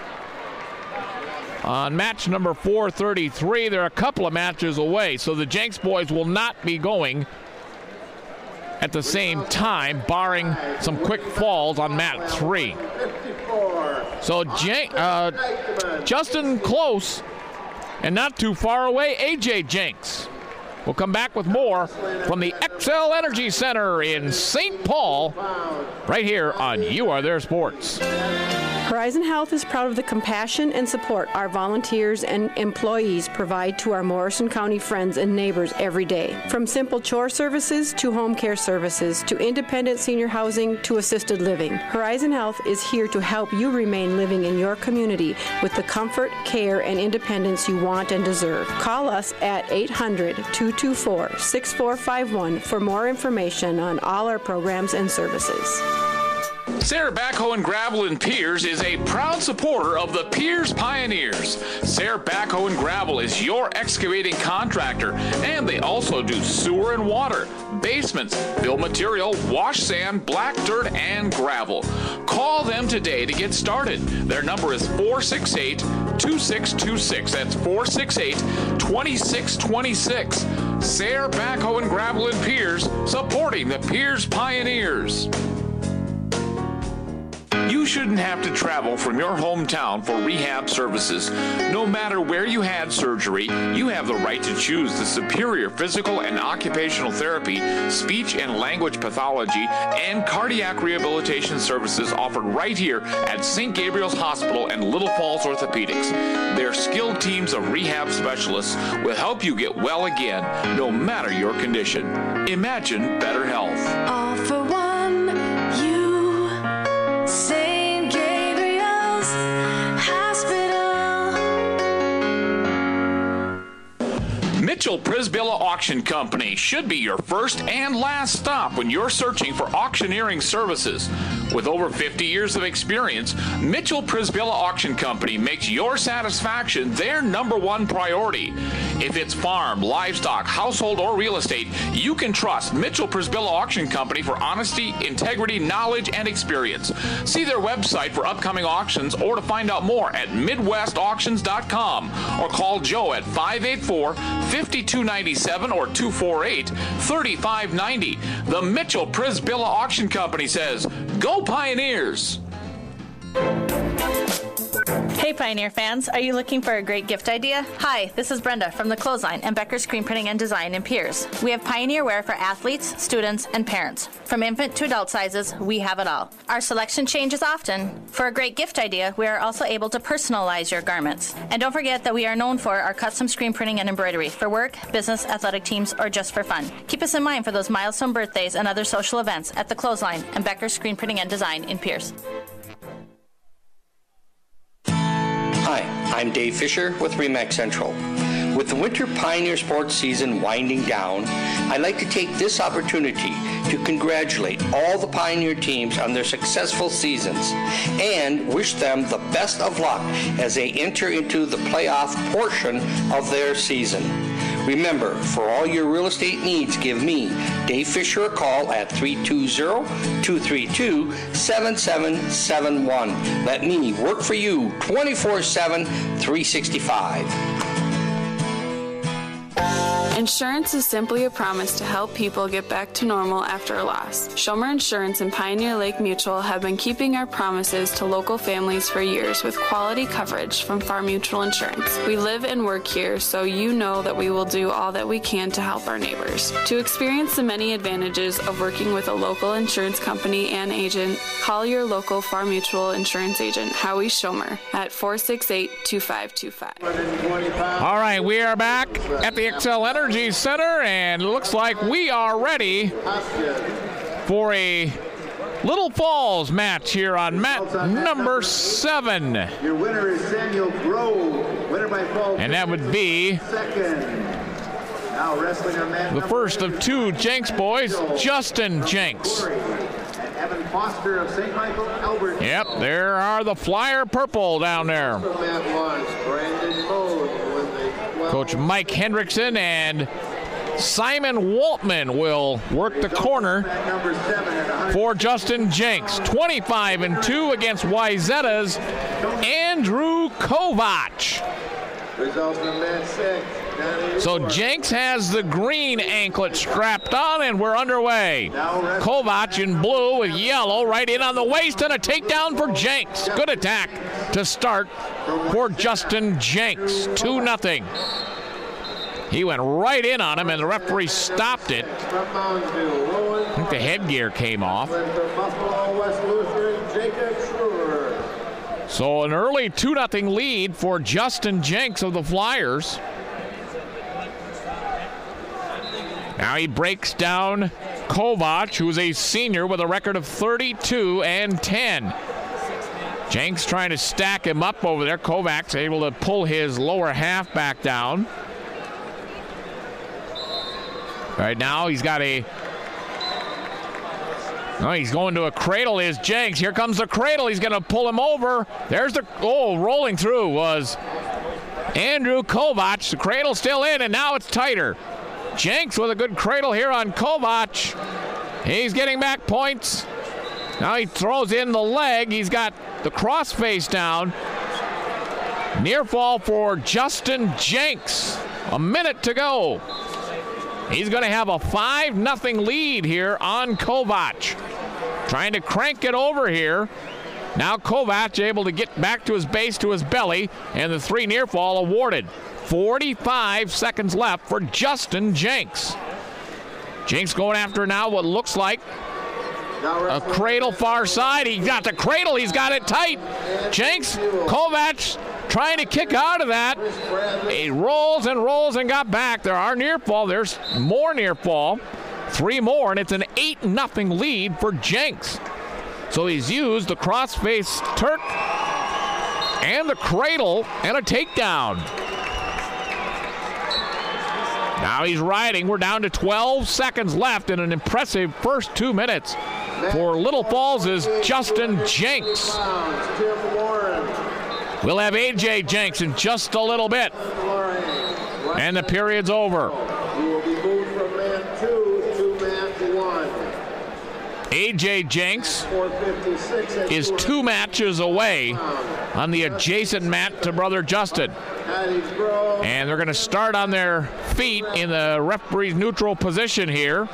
F: on match number four thirty-three. They're a couple of matches away, so the Jenks boys will not be going at the same time, barring some quick falls on mat three. So Jen- uh, Justin close and not too far away, A J Jenks. We'll come back with more from the X L Energy Center in Saint Paul, right here on You Are There Sports.
M: Horizon Health is proud of the compassion and support our volunteers and employees provide to our Morrison County friends and neighbors every day. From simple chore services to home care services to independent senior housing to assisted living, Horizon Health is here to help you remain living in your community with the comfort, care, and independence you want and deserve. Call us at eight hundred, two two four, six four five one for more information on all our programs and services.
A: Sayre Backhoe and Gravel in Piers is a proud supporter of the Piers Pioneers. Sayre Backhoe and Gravel is your excavating contractor, and they also do sewer and water, basements, build material, wash sand, black dirt, and gravel. Call them today to get started. Their number is four six eight, two six two six. That's four six eight, two six two six. Sayre Backhoe and Gravel in Piers, supporting the Piers Pioneers. You shouldn't have to travel from your hometown for rehab services. No matter where you had surgery, you have the right to choose the superior physical and occupational therapy, speech and language pathology, and cardiac rehabilitation services offered right here at Saint Gabriel's Hospital and Little Falls Orthopedics. Their skilled teams of rehab specialists will help you get well again, no matter your condition. Imagine better health.
H: All for one, you, Saint Gabriel's Hospital.
A: Mitchell Prisbilla Auction Company should be your first and last stop when you're searching for auctioneering services. With over fifty years of experience, Mitchell Prisbilla Auction Company makes your satisfaction their number one priority. If it's farm, livestock, household, or real estate, you can trust Mitchell Prisbilla Auction Company for honesty, integrity, knowledge, and experience. See their website for upcoming auctions or to find out more at midwest auctions dot com or call Joe at five eight four, five two nine seven or two four eight, three five nine zero. The Mitchell Prisbilla Auction Company says, "Go Pioneers!"
L: Hey Pioneer fans, are you looking for a great gift idea? Hi, this is Brenda from The Clothesline and Becker Screen Printing and Design in Pierce. We have Pioneer wear for athletes, students, and parents. From infant to adult sizes, we have it all. Our selection changes often. For a great gift idea, we are also able to personalize your garments. And don't forget that we are known for our custom screen printing and embroidery for work, business, athletic teams, or just for fun. Keep us in mind for those milestone birthdays and other social events at The Clothesline and Becker Screen Printing and Design in Pierce.
D: Hi, I'm Dave Fisher with Remax Central. With the winter Pioneer sports season winding down, I'd like to take this opportunity to congratulate all the Pioneer teams on their successful seasons and wish them the best of luck as they enter into the playoff portion of their season. Remember, for all your real estate needs, give me, Dave Fisher, a call at three two zero, two three two, seven seven seven one. Let me work for you twenty-four seven, three sixty-five.
N: Insurance is simply a promise to help people get back to normal after a loss. Schomer Insurance and Pioneer Lake Mutual have been keeping our promises to local families for years with quality coverage from Farm Mutual Insurance. We live and work here, so you know that we will do all that we can to help our neighbors. To experience the many advantages of working with a local insurance company and agent, call your local Farm Mutual Insurance agent, Howie Schomer, at four six eight, two five two five.
F: All right, we are back at the Xcel Energy Center, and it looks like we are ready for a Little Falls match here on mat number seven.
G: Your winner is Samuel Grove, winner by Falls.
F: And that would be
G: second. Now wrestling on mat
F: the first of two Jenks boys, Justin Jenks.
G: And Evan Foster of Saint Michael Albert.
F: Yep, there are the Flyer Purple down there. Coach Mike Hendrickson and Simon Waltman will work the corner for Justin Jenks. twenty-five and two against Wyzetta's Andrew Kovach. So Jenks has the green anklet strapped on, and we're underway. Kovach in blue with yellow right in on the waist, and a takedown for Jenks. Good attack to start for Justin Jenks. two nothing. He went right in on him, and the referee stopped it. I think the headgear came off. So an early two nothing lead for Justin Jenks of the Flyers. Now he breaks down Kovach, who's a senior with a record of thirty-two and ten. Jenks trying to stack him up over there. Kovach's able to pull his lower half back down. Right now he's got a... Oh, he's going to a cradle, is Jenks. Here comes the cradle. He's going to pull him over. There's the... Oh, rolling through was Andrew Kovach. The cradle still in, and now it's tighter. Jenks with a good cradle here on Kovach. He's getting back points. Now he throws in the leg. He's got the cross face down. Near fall for Justin Jenks. A minute to go. He's going to have a five nothing lead here on Kovach. Trying to crank it over here. Now Kovac able to get back to his base, to his belly, and the three near fall awarded. forty-five seconds left for Justin Jenks. Jenks going after now what looks like a cradle far side. He got the cradle. He's got it tight. Jenks, Kovac trying to kick out of that. He rolls and rolls and got back. There are near fall. There's more near fall. Three more, and it's an eight nothing lead for Jenks. So he's used the cross-face Turk and the cradle and a takedown. Now he's riding. We're down to twelve seconds left in an impressive first two minutes for Little Falls is Justin Jenks. We'll have A J Jenks in just a little bit. And the period's over. A J Jenks is two matches away on the adjacent mat to brother Justin. And they're going to start on their feet in the referee's neutral position here.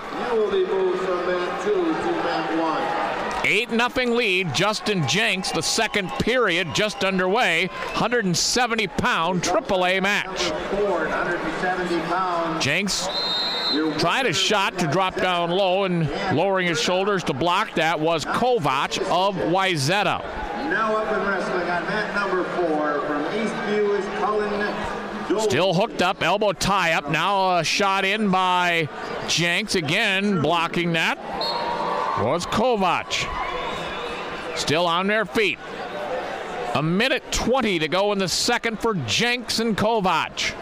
F: eight nothing lead, Justin Jenks, the second period just underway. one hundred seventy pound triple A match. Jenks tried a shot to drop down low, and lowering his shoulders to block that was Kovac of Wayzata.
G: Now up in wrestling on mat number four from Eastview is Cullen.
F: Still hooked up, elbow tie up. Now a shot in by Jenks. Again, blocking that was Kovac. Still on their feet. A minute twenty to go in the second for Jenks and Kovac.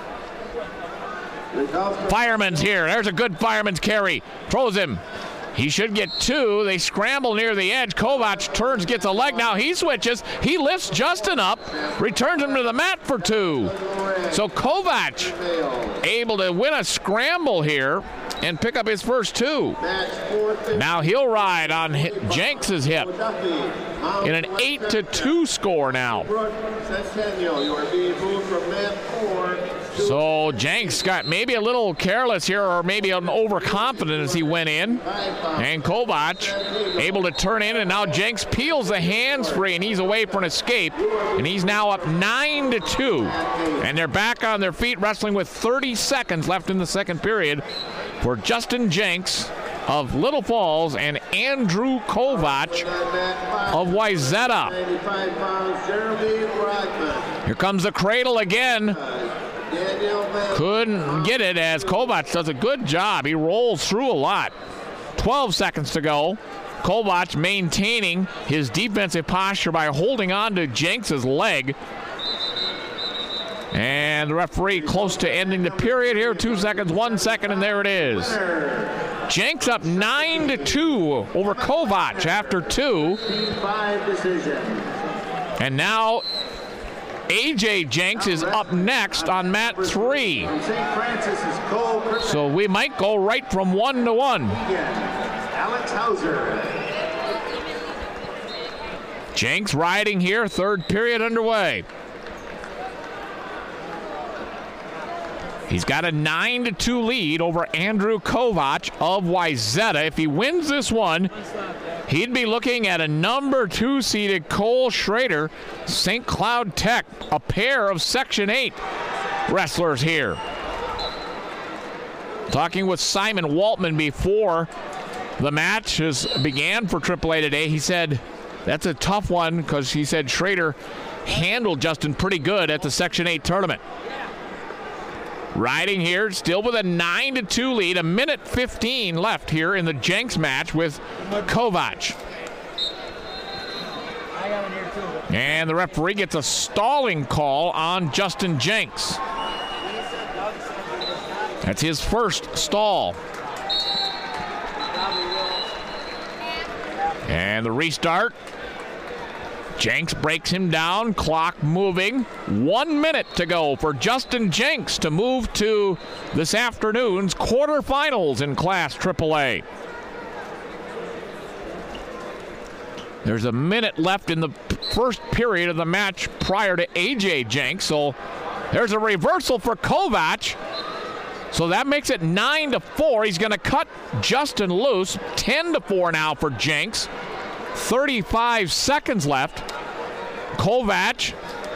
F: Fireman's here. There's a good fireman's carry. Throws him. He should get two. They scramble near the edge. Kovac turns, gets a leg. Now he switches. He lifts Justin up, returns him to the mat for two. So Kovac able to win a scramble here and pick up his first two. Now he'll ride on Jenks's hip in an eight to two score now. So Jenks got maybe a little careless here, or maybe an overconfident as he went in. And Kovac able to turn in, and now Jenks peels the hands free, and he's away for an escape. And he's now up nine to two. And they're back on their feet, wrestling with thirty seconds left in the second period for Justin Jenks of Little Falls and Andrew Kovac of Wayzata. Here comes the cradle again. Couldn't get it as Kovac does a good job. He rolls through a lot. twelve seconds to go. Kovac maintaining his defensive posture by holding on to Jenks' leg. And the referee close to ending the period here. Two seconds, one second, and there it is. Jenks up nine to two over Kovac after two. And now A J Jenks is up next on mat three. So we might go right from one to one.
G: Alex Hauser.
F: Jenks riding here, third period underway. He's got a nine to two lead over Andrew Kovac of Wayzata. If he wins this one, he'd be looking at a number two seeded Cole Schrader, Saint Cloud Tech, a pair of Section eight wrestlers here. Talking with Simon Waltman before the match is began for triple A today, he said that's a tough one because he said Schrader handled Justin pretty good at the Section eight tournament. Riding here, still with a nine to two lead, a minute fifteen left here in the Jenks match with Kovac. And the referee gets a stalling call on Justin Jenks. That's his first stall. And the restart. Jenks breaks him down, clock moving. One minute to go for Justin Jenks to move to this afternoon's quarterfinals in Class triple A. There's a minute left in the first period of the match prior to A J Jenks, so there's a reversal for Kovac. So that makes it nine to four. He's going to cut Justin loose. ten to four now for Jenks. thirty-five seconds left. Kovac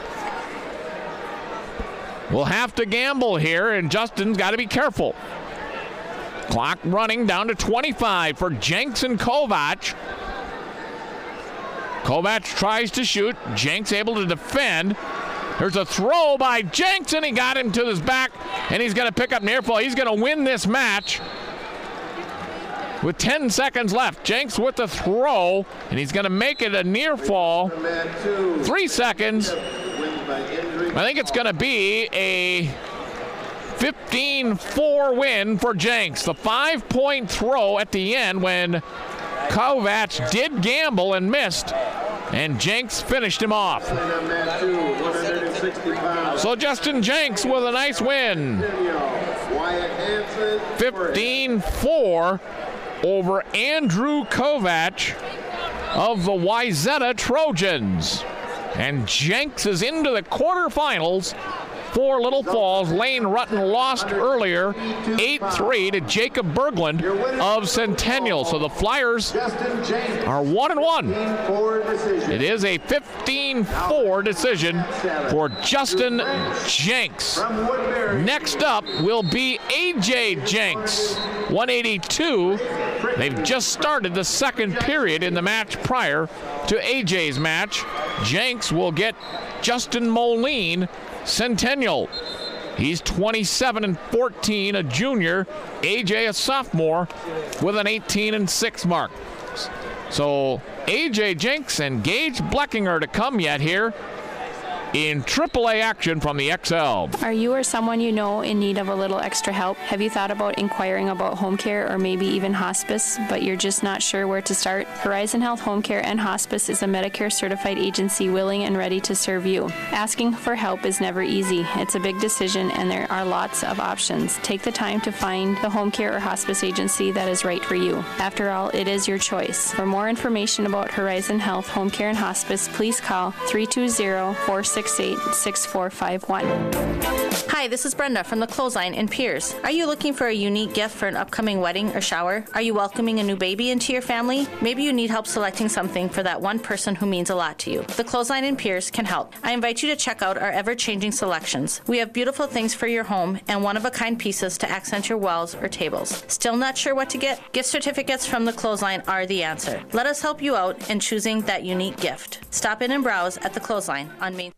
F: will have to gamble here, and Justin's got to be careful. Clock running down to twenty-five for Jenks and Kovac. Kovac tries to shoot. Jenks able to defend. There's a throw by Jenks, and he got him to his back, and he's going to pick up near fall. He's going to win this match with ten seconds left. Jenks with the throw, and he's going to make it a near fall. Three seconds. I think it's going to be a fifteen four win for Jenks. The five-point throw at the end when Kovac did gamble and missed, and Jenks finished him off. So Justin Jenks with a nice win. fifteen four over Andrew Kovac of the Wayzata Trojans. And Jenks is into the quarterfinals for Little Falls. Lane Rutten lost earlier eight three to Jacob Berglund of Centennial. So the Flyers are one and one. It is a fifteen four decision for Justin Jenks. Next up will be A J Jenks, one eighty-two. They've just started the second period in the match prior to A J's match. Jenks will get Justin Moline, Centennial. He's twenty-seven and fourteen, a junior. A J a sophomore with an eighteen and six mark. So A J Jenks and Gage Bleckinger to come yet here in triple A action from the X L.
N: Are you or someone you know in need of a little extra help? Have you thought about inquiring about home care or maybe even hospice, but you're just not sure where to start? Horizon Health Home Care and Hospice is a Medicare certified agency willing and ready to serve you. Asking for help is never easy. It's a big decision and there are lots of options. Take the time to find the home care or hospice agency that is right for you. After all, it is your choice. For more information about Horizon Health Home Care and Hospice, please call three two zero, four six eight, six four five one.
L: Hi, this is Brenda from the Clothesline in Piers. Are you looking for a unique gift for an upcoming wedding or shower? Are you welcoming a new baby into your family? Maybe you need help selecting something for that one person who means a lot to you. The Clothesline in Piers can help. I invite you to check out our ever-changing selections. We have beautiful things for your home and one-of-a-kind pieces to accent your walls or tables. Still not sure what to get? Gift certificates from the Clothesline are the answer. Let us help you out in choosing that unique gift. Stop in and browse at the Clothesline on Main.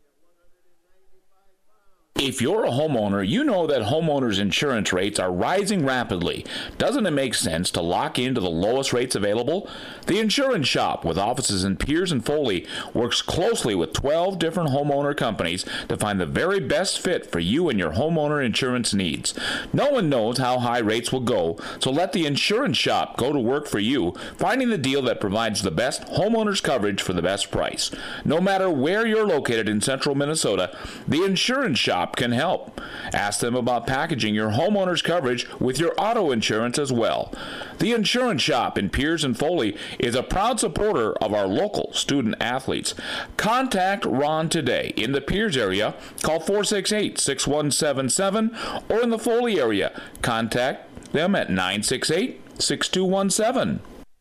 K: If you're a homeowner, you know that homeowners' insurance rates are rising rapidly. Doesn't it make sense to lock into the lowest rates available? The Insurance Shop, with offices in Piers and Foley, works closely with twelve different homeowner companies to find the very best fit for you and your homeowner insurance needs. No one knows how high rates will go, so let the Insurance Shop go to work for you, finding the deal that provides the best homeowners coverage for the best price. No matter where you're located in central Minnesota, the Insurance Shop can help. Ask them about packaging your homeowner's coverage with your auto insurance as well. The Insurance Shop in Piers and Foley is a proud supporter of our local student athletes. Contact Ron today. In the Piers area, call four six eight, six one seven seven, or in the Foley area, contact them at nine six eight, six two one seven.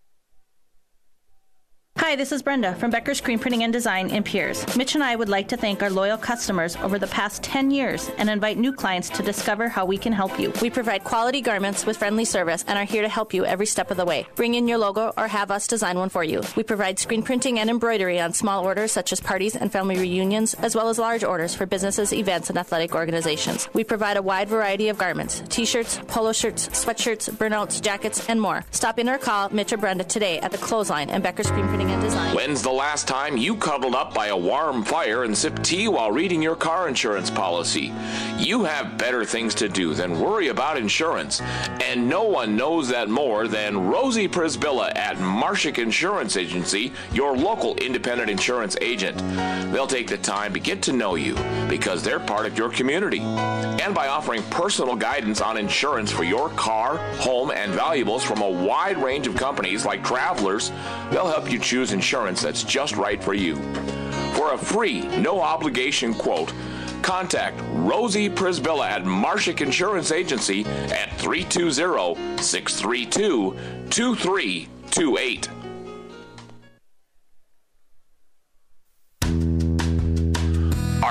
L: Hi, this is Brenda from Becker Screen Printing and Design in Piers. Mitch and I would like to thank our loyal customers over the past ten years and invite new clients to discover how we can help you. We provide quality garments with friendly service and are here to help you every step of the way. Bring in your logo or have us design one for you. We provide screen printing and embroidery on small orders such as parties and family reunions, as well as large orders for businesses, events, and athletic organizations. We provide a wide variety of garments, t-shirts, polo shirts, sweatshirts, burnouts, jackets, and more. Stop in or call Mitch or Brenda today at the Clothesline and Becker Screen Printing and Design.
A: When's the last time you cuddled up by a warm fire and sipped tea while reading your car insurance policy? You have better things to do than worry about insurance, and no one knows that more than Rosie Prisbilla at Marshak Insurance Agency, your local independent insurance agent. They'll take the time to get to know you because they're part of your community. And by offering personal guidance on insurance for your car, home, and valuables from a wide range of companies like Travelers, they'll help you choose insurance that's just right for you. For a free, no-obligation quote, contact Rosie Prisbilla at Marshak Insurance Agency at three two zero, six three two, two three two eight.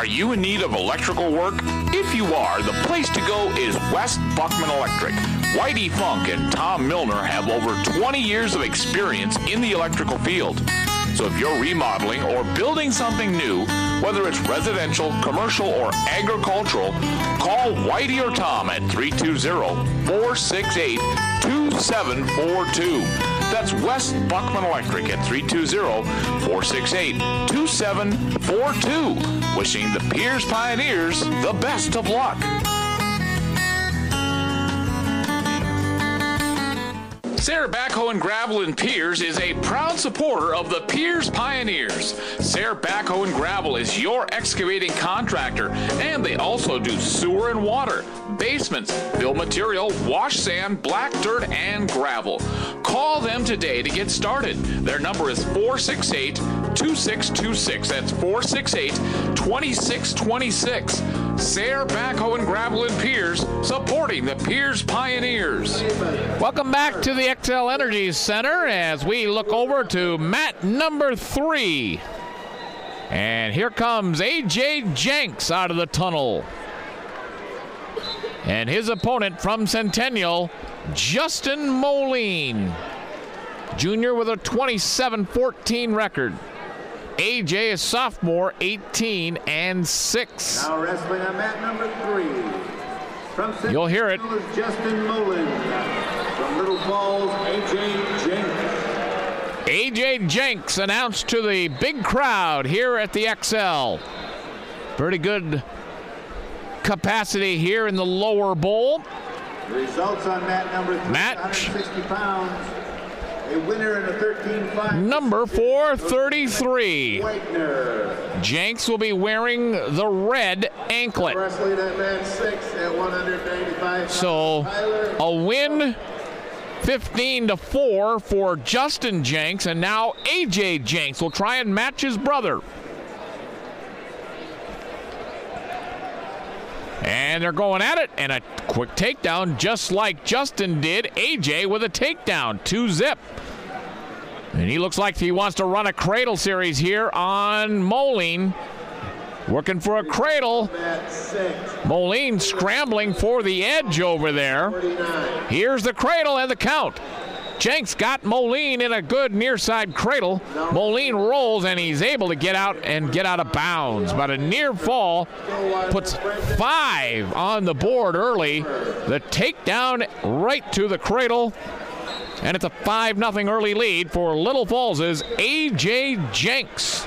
A: Are you in need of electrical work? If you are, the place to go is West Buckman Electric. Whitey Funk and Tom Milner have over twenty years of experience in the electrical field. So if you're remodeling or building something new, whether it's residential, commercial, or agricultural, call Whitey or Tom at three two zero, four six eight, two seven four two. That's West Buckman Electric at three two zero, four six eight, two seven four two. Wishing the Pierce Pioneers the best of luck. Sayre Backhoe and Gravel in Pierce is a proud supporter of the Pierce Pioneers. Sayre Backhoe and Gravel is your excavating contractor, and they also do sewer and water, basements, fill material, wash sand, black dirt, and gravel. Call them today to get started. Their number is four six eight, two six two six. That's four six eight, two six two six. Sayre Backhoe and Gravel in Pierce, supporting the Pierce Pioneers.
F: Welcome back to the X L Energy Center as we look over to mat number three. And here comes A J Jenks out of the tunnel. And his opponent from Centennial, Justin Moline, junior with a twenty-seven fourteen record. A J is sophomore, eighteen and six.
G: Now wrestling on mat number three. From Centennial,
F: you'll hear it.
G: Justin Moline. From Little Falls, A J Jenks.
F: A J Jenks announced to the big crowd here at the X L. Pretty good capacity here in the lower bowl.
G: The results on mat number three,
F: Match.
G: one hundred sixty pounds. A winner in a thirteen five.
F: Number four thirty-three.
G: Whitener.
F: Jenks will be wearing the red anklet.
G: Wrestling at mat six at one hundred ninety-five.
F: So a win, fifteen to four for Justin Jenks, and now A J Jenks will try and match his brother. And they're going at it, and a quick takedown just like Justin did. A J with a takedown, two zip. And he looks like he wants to run a cradle series here on Moline. Working for a cradle. Moline scrambling for the edge over there. Here's the cradle and the count. Jenks got Moline in a good near side cradle. Moline rolls and he's able to get out and get out of bounds. But a near fall puts five on the board early. The takedown right to the cradle. And it's a five nothing early lead for Little Falls' A J Jenks.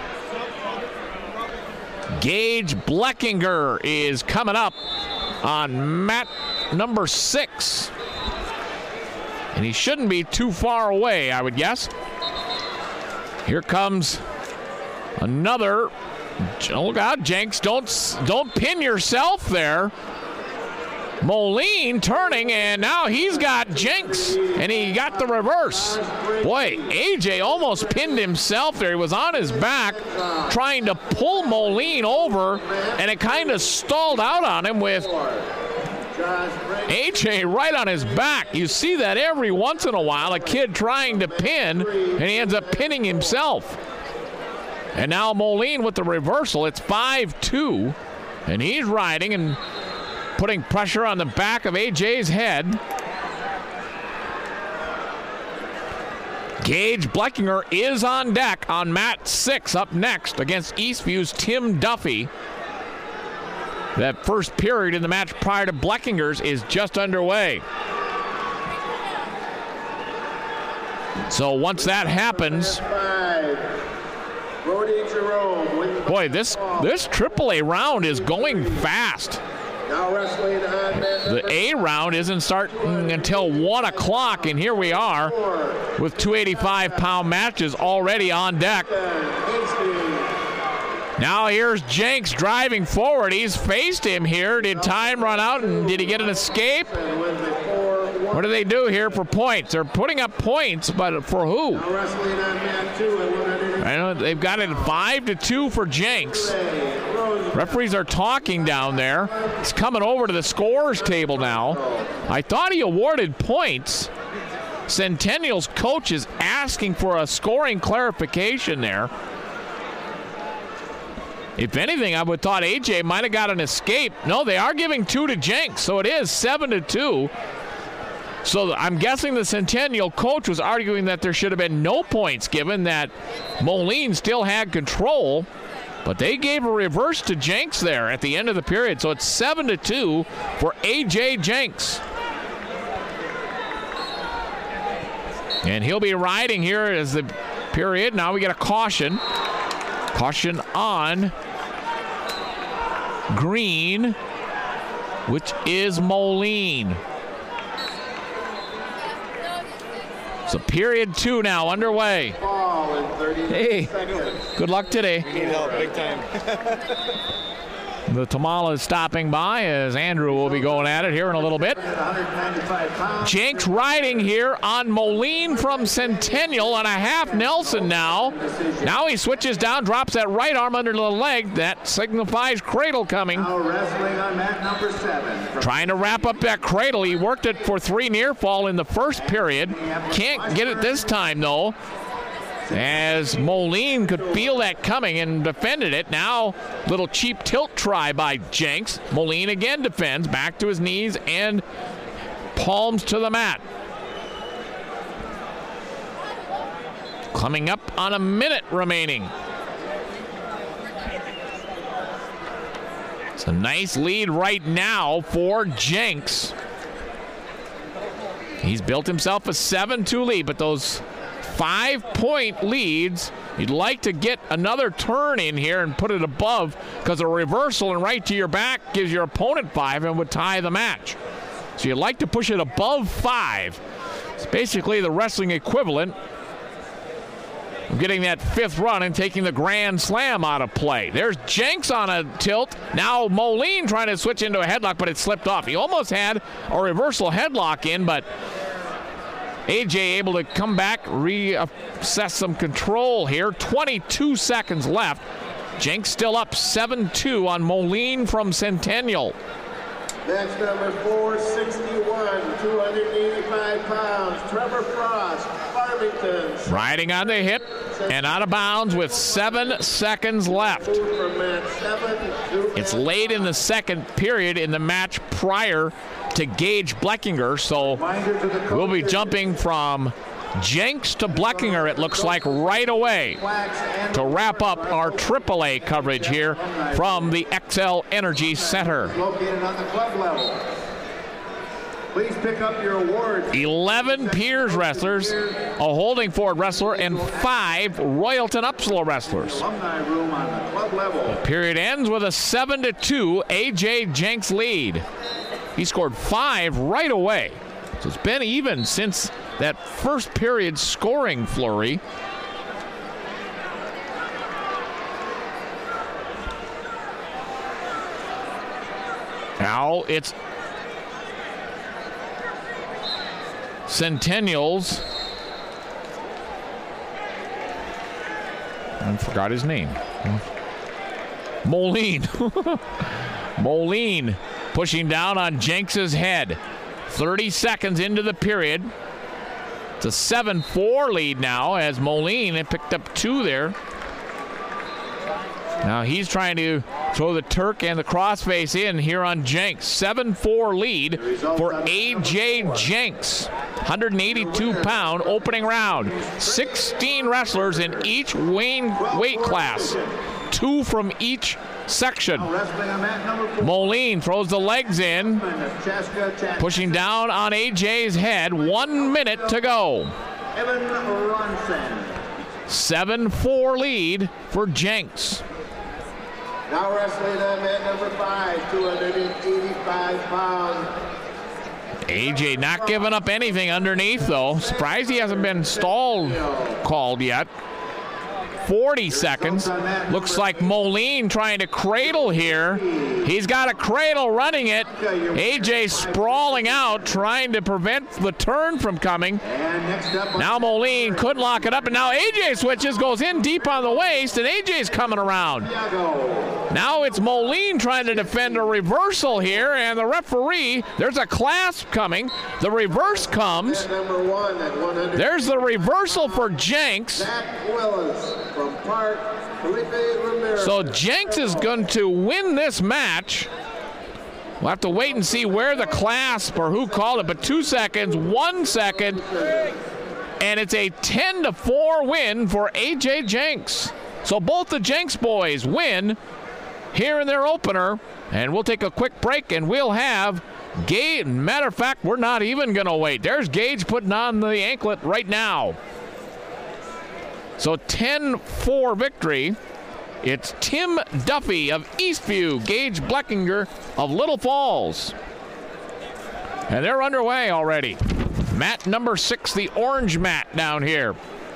F: Gage Bleckinger is coming up on mat number six. And he shouldn't be too far away, I would guess. Here comes another. Oh God, Jenks, don't, don't pin yourself there. Moline turning, and now he's got Jenks, and he got the reverse. Boy, A J almost pinned himself there. He was on his back trying to pull Moline over, and it kind of stalled out on him with A J right on his back. You see that every once in a while, a kid trying to pin, and he ends up pinning himself. And now Moline with the reversal. It's five two, and he's riding and putting pressure on the back of A J's head. Gage Bleckinger is on deck on mat six up next against Eastview's Tim Duffy. That first period in the match prior to Bleckinger's is just underway. So once that happens, boy, this this triple A round is going fast. The A round isn't starting until one o'clock, and here we are with two eighty-five pound matches already on deck. Now here's Jenks driving forward. He's faced him here. Did time run out, and did he get an escape? What do they do here for points? They're putting up points, but for who? I know they've got it five to two for Jenks. Referees are talking down there. He's coming over to the scorers table now. I thought he awarded points. Centennial's coach is asking for a scoring clarification there. If anything, I would have thought A J might have got an escape. No, they are giving two to Jenks, so it is seven to two. So I'm guessing the Centennial coach was arguing that there should have been no points given, that Moline still had control, but they gave a reverse to Jenks there at the end of the period. So it's seven to two for A J Jenks. And he'll be riding here as the period. Now we get a caution. Caution on Green, which is Moline. So period two now underway. Hey, good luck today.
O: We need help big time.
F: The Tamala is stopping by as Andrew will be going at it here in a little bit. Jenks riding here on Moline from Centennial on a half Nelson now. Now he switches down, drops that right arm under the leg. That signifies cradle coming.
G: Now wrestling on mat number seven.
F: Trying to wrap up that cradle. He worked it for three near fall in the first period. Can't get it this time though, as Moline could feel that coming and defended it. Now, little cheap tilt try by Jenks. Moline again defends, back to his knees and palms to the mat. Coming up on a minute remaining. It's a nice lead right now for Jenks. He's built himself a seven two lead, but those five-point leads, you'd like to get another turn in here and put it above, because a reversal and right to your back gives your opponent five and would tie the match. So you'd like to push it above five. It's basically the wrestling equivalent of getting that fifth run and taking the Grand Slam out of play. There's Jenks on a tilt. Now Moline trying to switch into a headlock, but it slipped off. He almost had a reversal headlock in, but A J able to come back, reassess some control here. twenty-two seconds left. Jenks still up seven two on Moline from Centennial.
G: Next, number four sixty-one, two hundred eighty-five pounds, Trevor Frost, Farmington.
F: Riding on the hip and out of bounds with seven seconds left. It's late in the second period in the match prior to Gage Bleckinger, so we'll be jumping from Jenks to Bleckinger, it looks like, right away to wrap up our triple A coverage here from the X L Energy Center.
G: Located on the club level. Please pick up your awards.
F: eleven Piers wrestlers, a Holding Ford wrestler, and five Royalton Upsala wrestlers.
G: Alumni room on the club level.
F: The period ends with a seven to two A J Jenks lead. He scored five right away. So it's been even since that first period scoring flurry. Now it's Centennials. I forgot his name. Moline. Moline pushing down on Jenks's head. thirty seconds into the period. It's a seven four lead now as Moline had picked up two there. Now he's trying to throw the Turk and the crossface in here on Jenks. seven four lead for A J Jenks. one hundred eighty-two pound opening round. sixteen wrestlers in each weight class. Two from each section. Moline throws the legs in, pushing down on A J's head. One minute to go. seven four lead for Jenks.
G: Now wrestling on mat number five, two hundred eighty-five pounds.
F: A J not giving up anything underneath, though. Surprised he hasn't been stalled called yet. forty seconds. Looks like Moline trying to cradle here. He's got a cradle running it. A J sprawling out, trying to prevent the turn from coming. Now Moline couldn't lock it up, and now A J switches, goes in deep on the waist, and A J's coming around. Now it's Moline trying to defend a reversal here, and the referee, there's a clasp coming. The reverse comes. There's the reversal for Jenks.
G: Zach Willis from Park
F: So Jenks is going to win this match. We'll have to wait and see where the clasp or who called it, but two seconds, one second, and it's a ten to four win for A J Jenks. So both the Jenks boys win here in their opener, and we'll take a quick break, and we'll have Gage. Matter of fact, we're not even going to wait. There's Gage putting on the anklet right now. So ten four victory. It's Tim Duffy of Eastview, Gage Bleckinger of Little Falls. And they're underway already. Mat number six, the orange mat down here.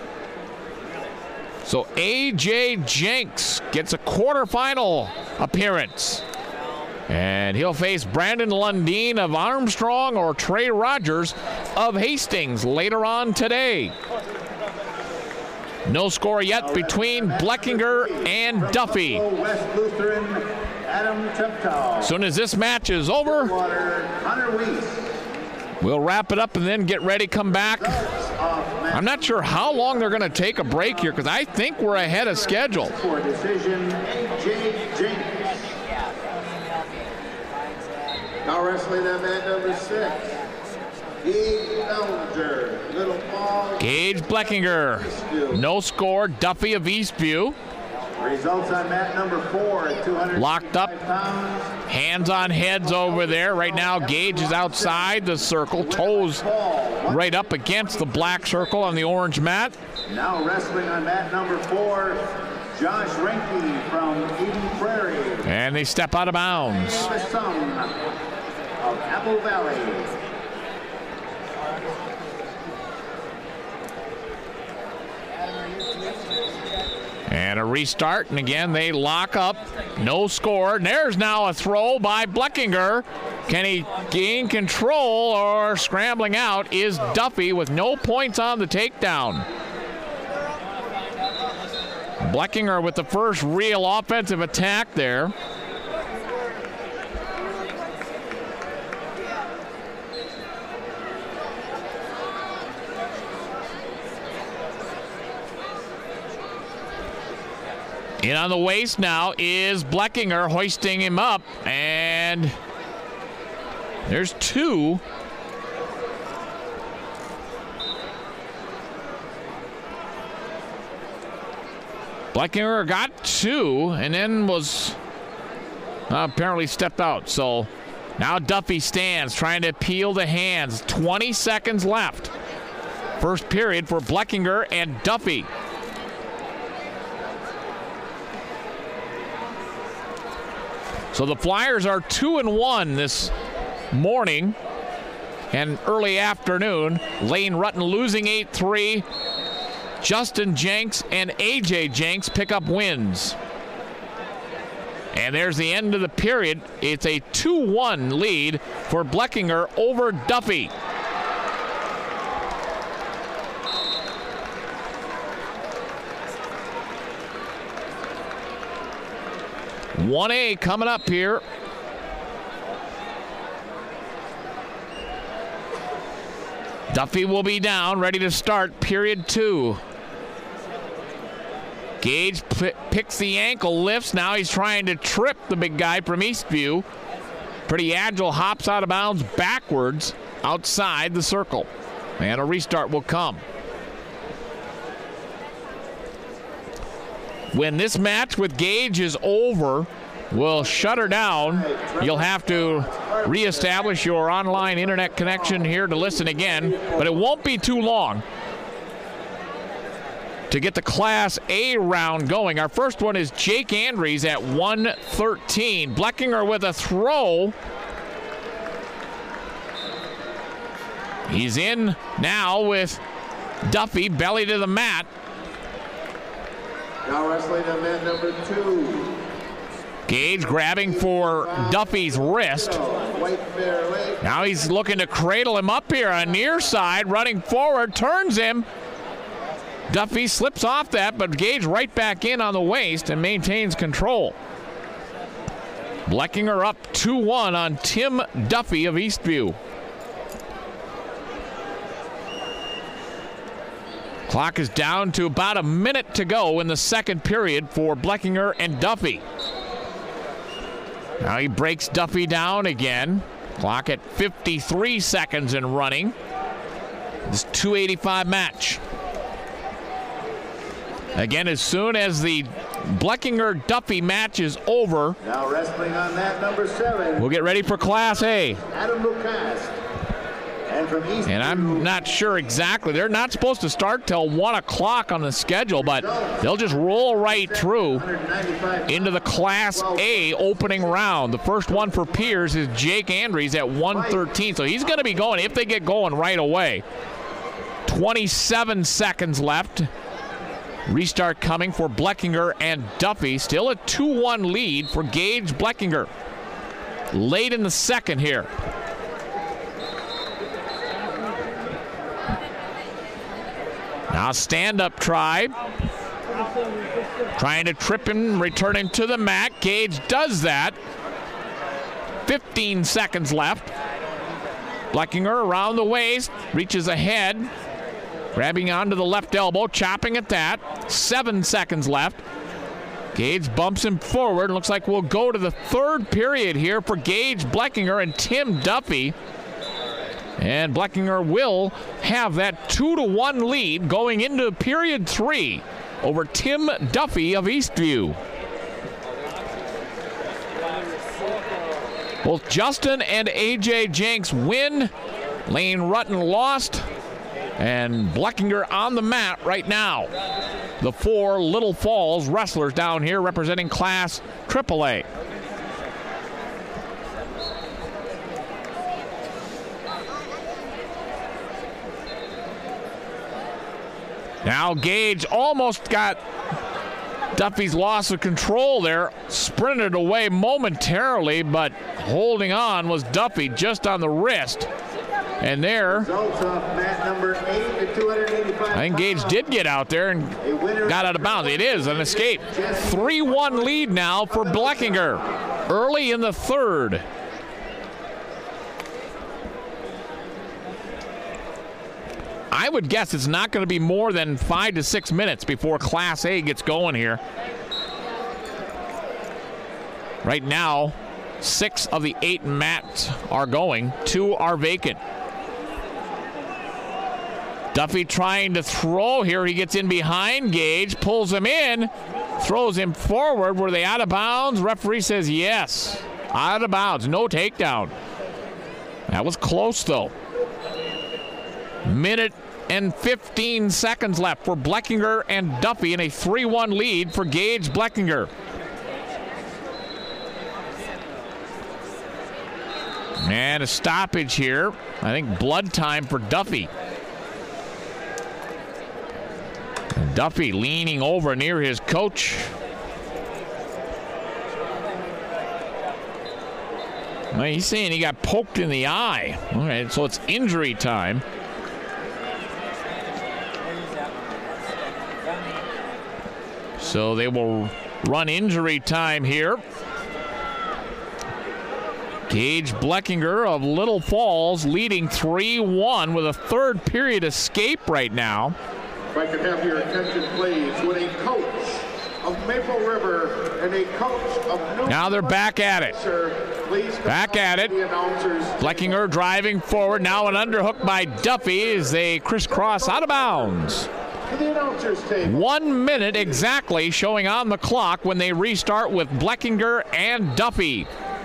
F: So A J Jenks gets a quarterfinal appearance. And he'll face Brandon Lundeen of Armstrong or Trey Rogers of Hastings later on today. No score yet between Bleckinger and Duffy. As soon as this match is over, we'll wrap it up and then get ready, come back. I'm not sure how long they're going to take a break here because I think we're ahead of schedule.
G: For decision, A J Jenks. Now wrestling at mat number six, Gage Bellinger, Little Falls.
F: Gage Bleckinger, no score. Duffy of Eastview.
G: Results on mat number four at two hundred
F: locked up.
G: Pounds.
F: Hands on heads over there. Right now, Gage is outside the circle, toes right up against the black circle on the orange mat.
G: Now wrestling on mat number four, Josh Reinke from Eden Prairie.
F: And they step out of bounds.
G: The son of Apple Valley.
F: And a restart, and again, they lock up. No score. And there's now a throw by Bleckinger. Can he gain control, or scrambling out is Duffy with no points on the takedown. Bleckinger with the first real offensive attack there. In on the waist now is Bleckinger, hoisting him up, and there's two. Bleckinger got two and then was uh, apparently stepped out. So now Duffy stands trying to peel the hands. twenty seconds left. First period for Bleckinger and Duffy. So the Flyers are two and one this morning and early afternoon. Lane Rutten losing eight three. Justin Jenks and A J Jenks pick up wins. And there's the end of the period. It's a two one lead for Bleckinger over Duffy. one A coming up here. Duffy will be down, ready to start period two. Gage p- picks the ankle, lifts. Now he's trying to trip the big guy from Eastview. Pretty agile, hops out of bounds backwards outside the circle. And a restart will come. When this match with Gage is over, we'll shut her down. You'll have to reestablish your online internet connection here to listen again, but it won't be too long to get the Class A round going. Our first one is Jake Andries at one thirteen. Bleckinger with a throw. He's in now with Duffy, belly to the mat.
G: Now wrestling on mat number two.
F: Gage grabbing for Duffy's wrist. Now he's looking to cradle him up here on near side, running forward, turns him. Duffy slips off that, but Gage right back in on the waist and maintains control. Bleckinger up two one on Tim Duffy of Eastview. Clock is down to about a minute to go in the second period for Bleckinger and Duffy. Now he breaks Duffy down again. Clock at fifty-three seconds and running. This two eighty-five match. Again, as soon as the Bleckinger-Duffy match is over,
G: now wrestling on mat number seven,
F: we'll get ready for Class A.
G: Adam Lucas. And from East
F: And I'm not sure exactly. They're not supposed to start till one o'clock on the schedule, but they'll just roll right through into the Class A opening round. The first one for Piers is Jake Andrews at one thirteen, so he's going to be going if they get going right away. twenty-seven seconds left. Restart coming for Bleckinger and Duffy. Still a two one lead for Gage Bleckinger. Late in the second here. Now stand-up try. Trying to trip him, returning to the mat. Gage does that. fifteen seconds left. Bleckinger around the waist, reaches ahead. Grabbing onto the left elbow, chopping at that. Seven seconds left. Gage bumps him forward. Looks like we'll go to the third period here for Gage Bleckinger and Tim Duffy. And Bleckinger will have that two to one lead going into period three over Tim Duffy of Eastview. Both Justin and A J Jenks win. Lane Rutten lost. And Bleckinger on the mat right now. The four Little Falls wrestlers down here representing Class triple A. Now Gage almost got Duffy's loss of control there. Sprinted away momentarily, but holding on was Duffy just on the wrist. And there, I think Gage did get out there and got out of bounds. It is an escape. three one lead now for Bleckinger early in the third. I would guess it's not going to be more than five to six minutes before Class A gets going here. Right now, six of the eight mats are going. Two are vacant. Duffy trying to throw here. He gets in behind Gage, pulls him in, throws him forward. Were they out of bounds? Referee says yes. Out of bounds. No takedown. That was close, though. Minute and fifteen seconds left for Bleckinger and Duffy in a three one lead for Gage Bleckinger. And a stoppage here. I think blood time for Duffy. Duffy leaning over near his coach. Well, he's saying he got poked in the eye. All right, so it's injury time. So they will run injury time here. Gage Bleckinger of Little Falls leading three one with a third period escape right now.
G: If I could have your attention, please, with a coach of Maple River and a coach of New
F: Now they're back at it.
G: Sir, please
F: back at it. Bleckinger driving forward. Now an underhook by Duffy as they crisscross out of bounds. One minute exactly showing on the clock when they restart with Bleckinger and Duffy.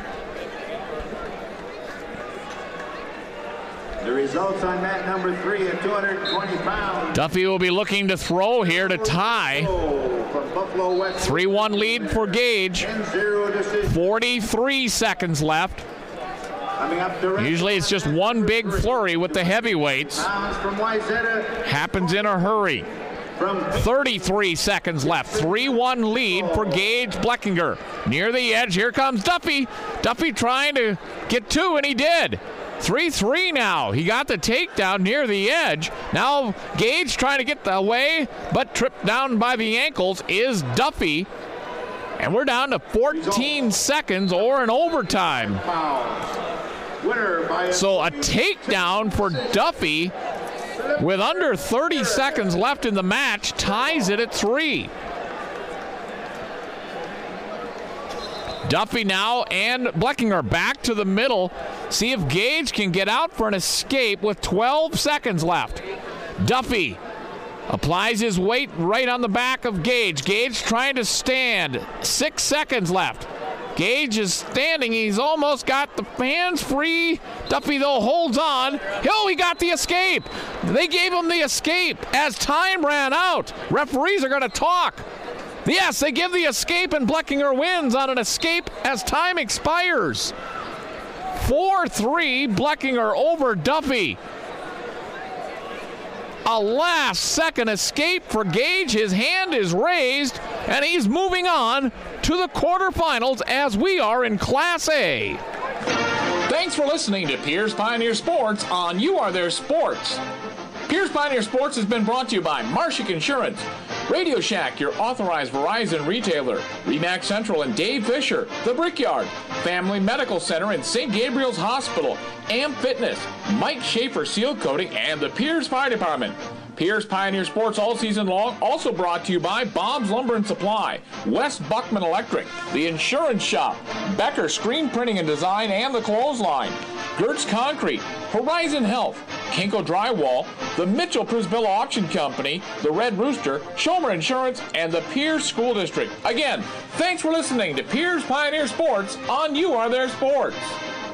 G: The results on mat number three at two hundred twenty pounds.
F: Duffy will be looking to throw here to tie. three one lead for Gage. forty-three seconds left. Usually it's just one big flurry with the heavyweights. Happens in a hurry. thirty-three seconds left. three one lead for Gage Bleckinger. Near the edge, here comes Duffy. Duffy trying to get two, and he did. three three now. He got the takedown near the edge. Now Gage trying to get away, but tripped down by the ankles is Duffy. And we're down to fourteen seconds or an overtime. So a takedown for Duffy with under thirty seconds left in the match, ties it at three. Duffy now and Bleckinger back to the middle. See if Gage can get out for an escape with twelve seconds left. Duffy applies his weight right on the back of Gage. Gage trying to stand. Six seconds left. Gage is standing. He's almost got the hands free. Duffy, though, holds on. Oh, he got the escape. They gave him the escape as time ran out. Referees are going to talk. Yes, they give the escape, and Bleckinger wins on an escape as time expires. four three, Bleckinger over Duffy. A last-second escape for Gage. His hand is raised, and he's moving on to the quarterfinals as we are in Class A.
A: Thanks for listening to Pierce Pioneer Sports on You Are There Sports. Pierce Pioneer Sports has been brought to you by Marshak Insurance, Radio Shack, your authorized Verizon retailer, Remax Central and Dave Fisher, The Brickyard, Family Medical Center and Saint Gabriel's Hospital, Am Fitness, Mike Schaefer Seal Coating, and the Pierce Fire Department. Pierce Pioneer Sports all season long, also brought to you by Bob's Lumber and Supply, West Buckman Electric, The Insurance Shop, Becker Screen Printing and Design and the Clothesline, Gertz Concrete, Horizon Health, Kinko Drywall, the Mitchell Prisbilla Auction Company, the Red Rooster, Schomer Insurance, and the Pierce School District. Again, thanks for listening to Pierce Pioneer Sports on You Are There Sports.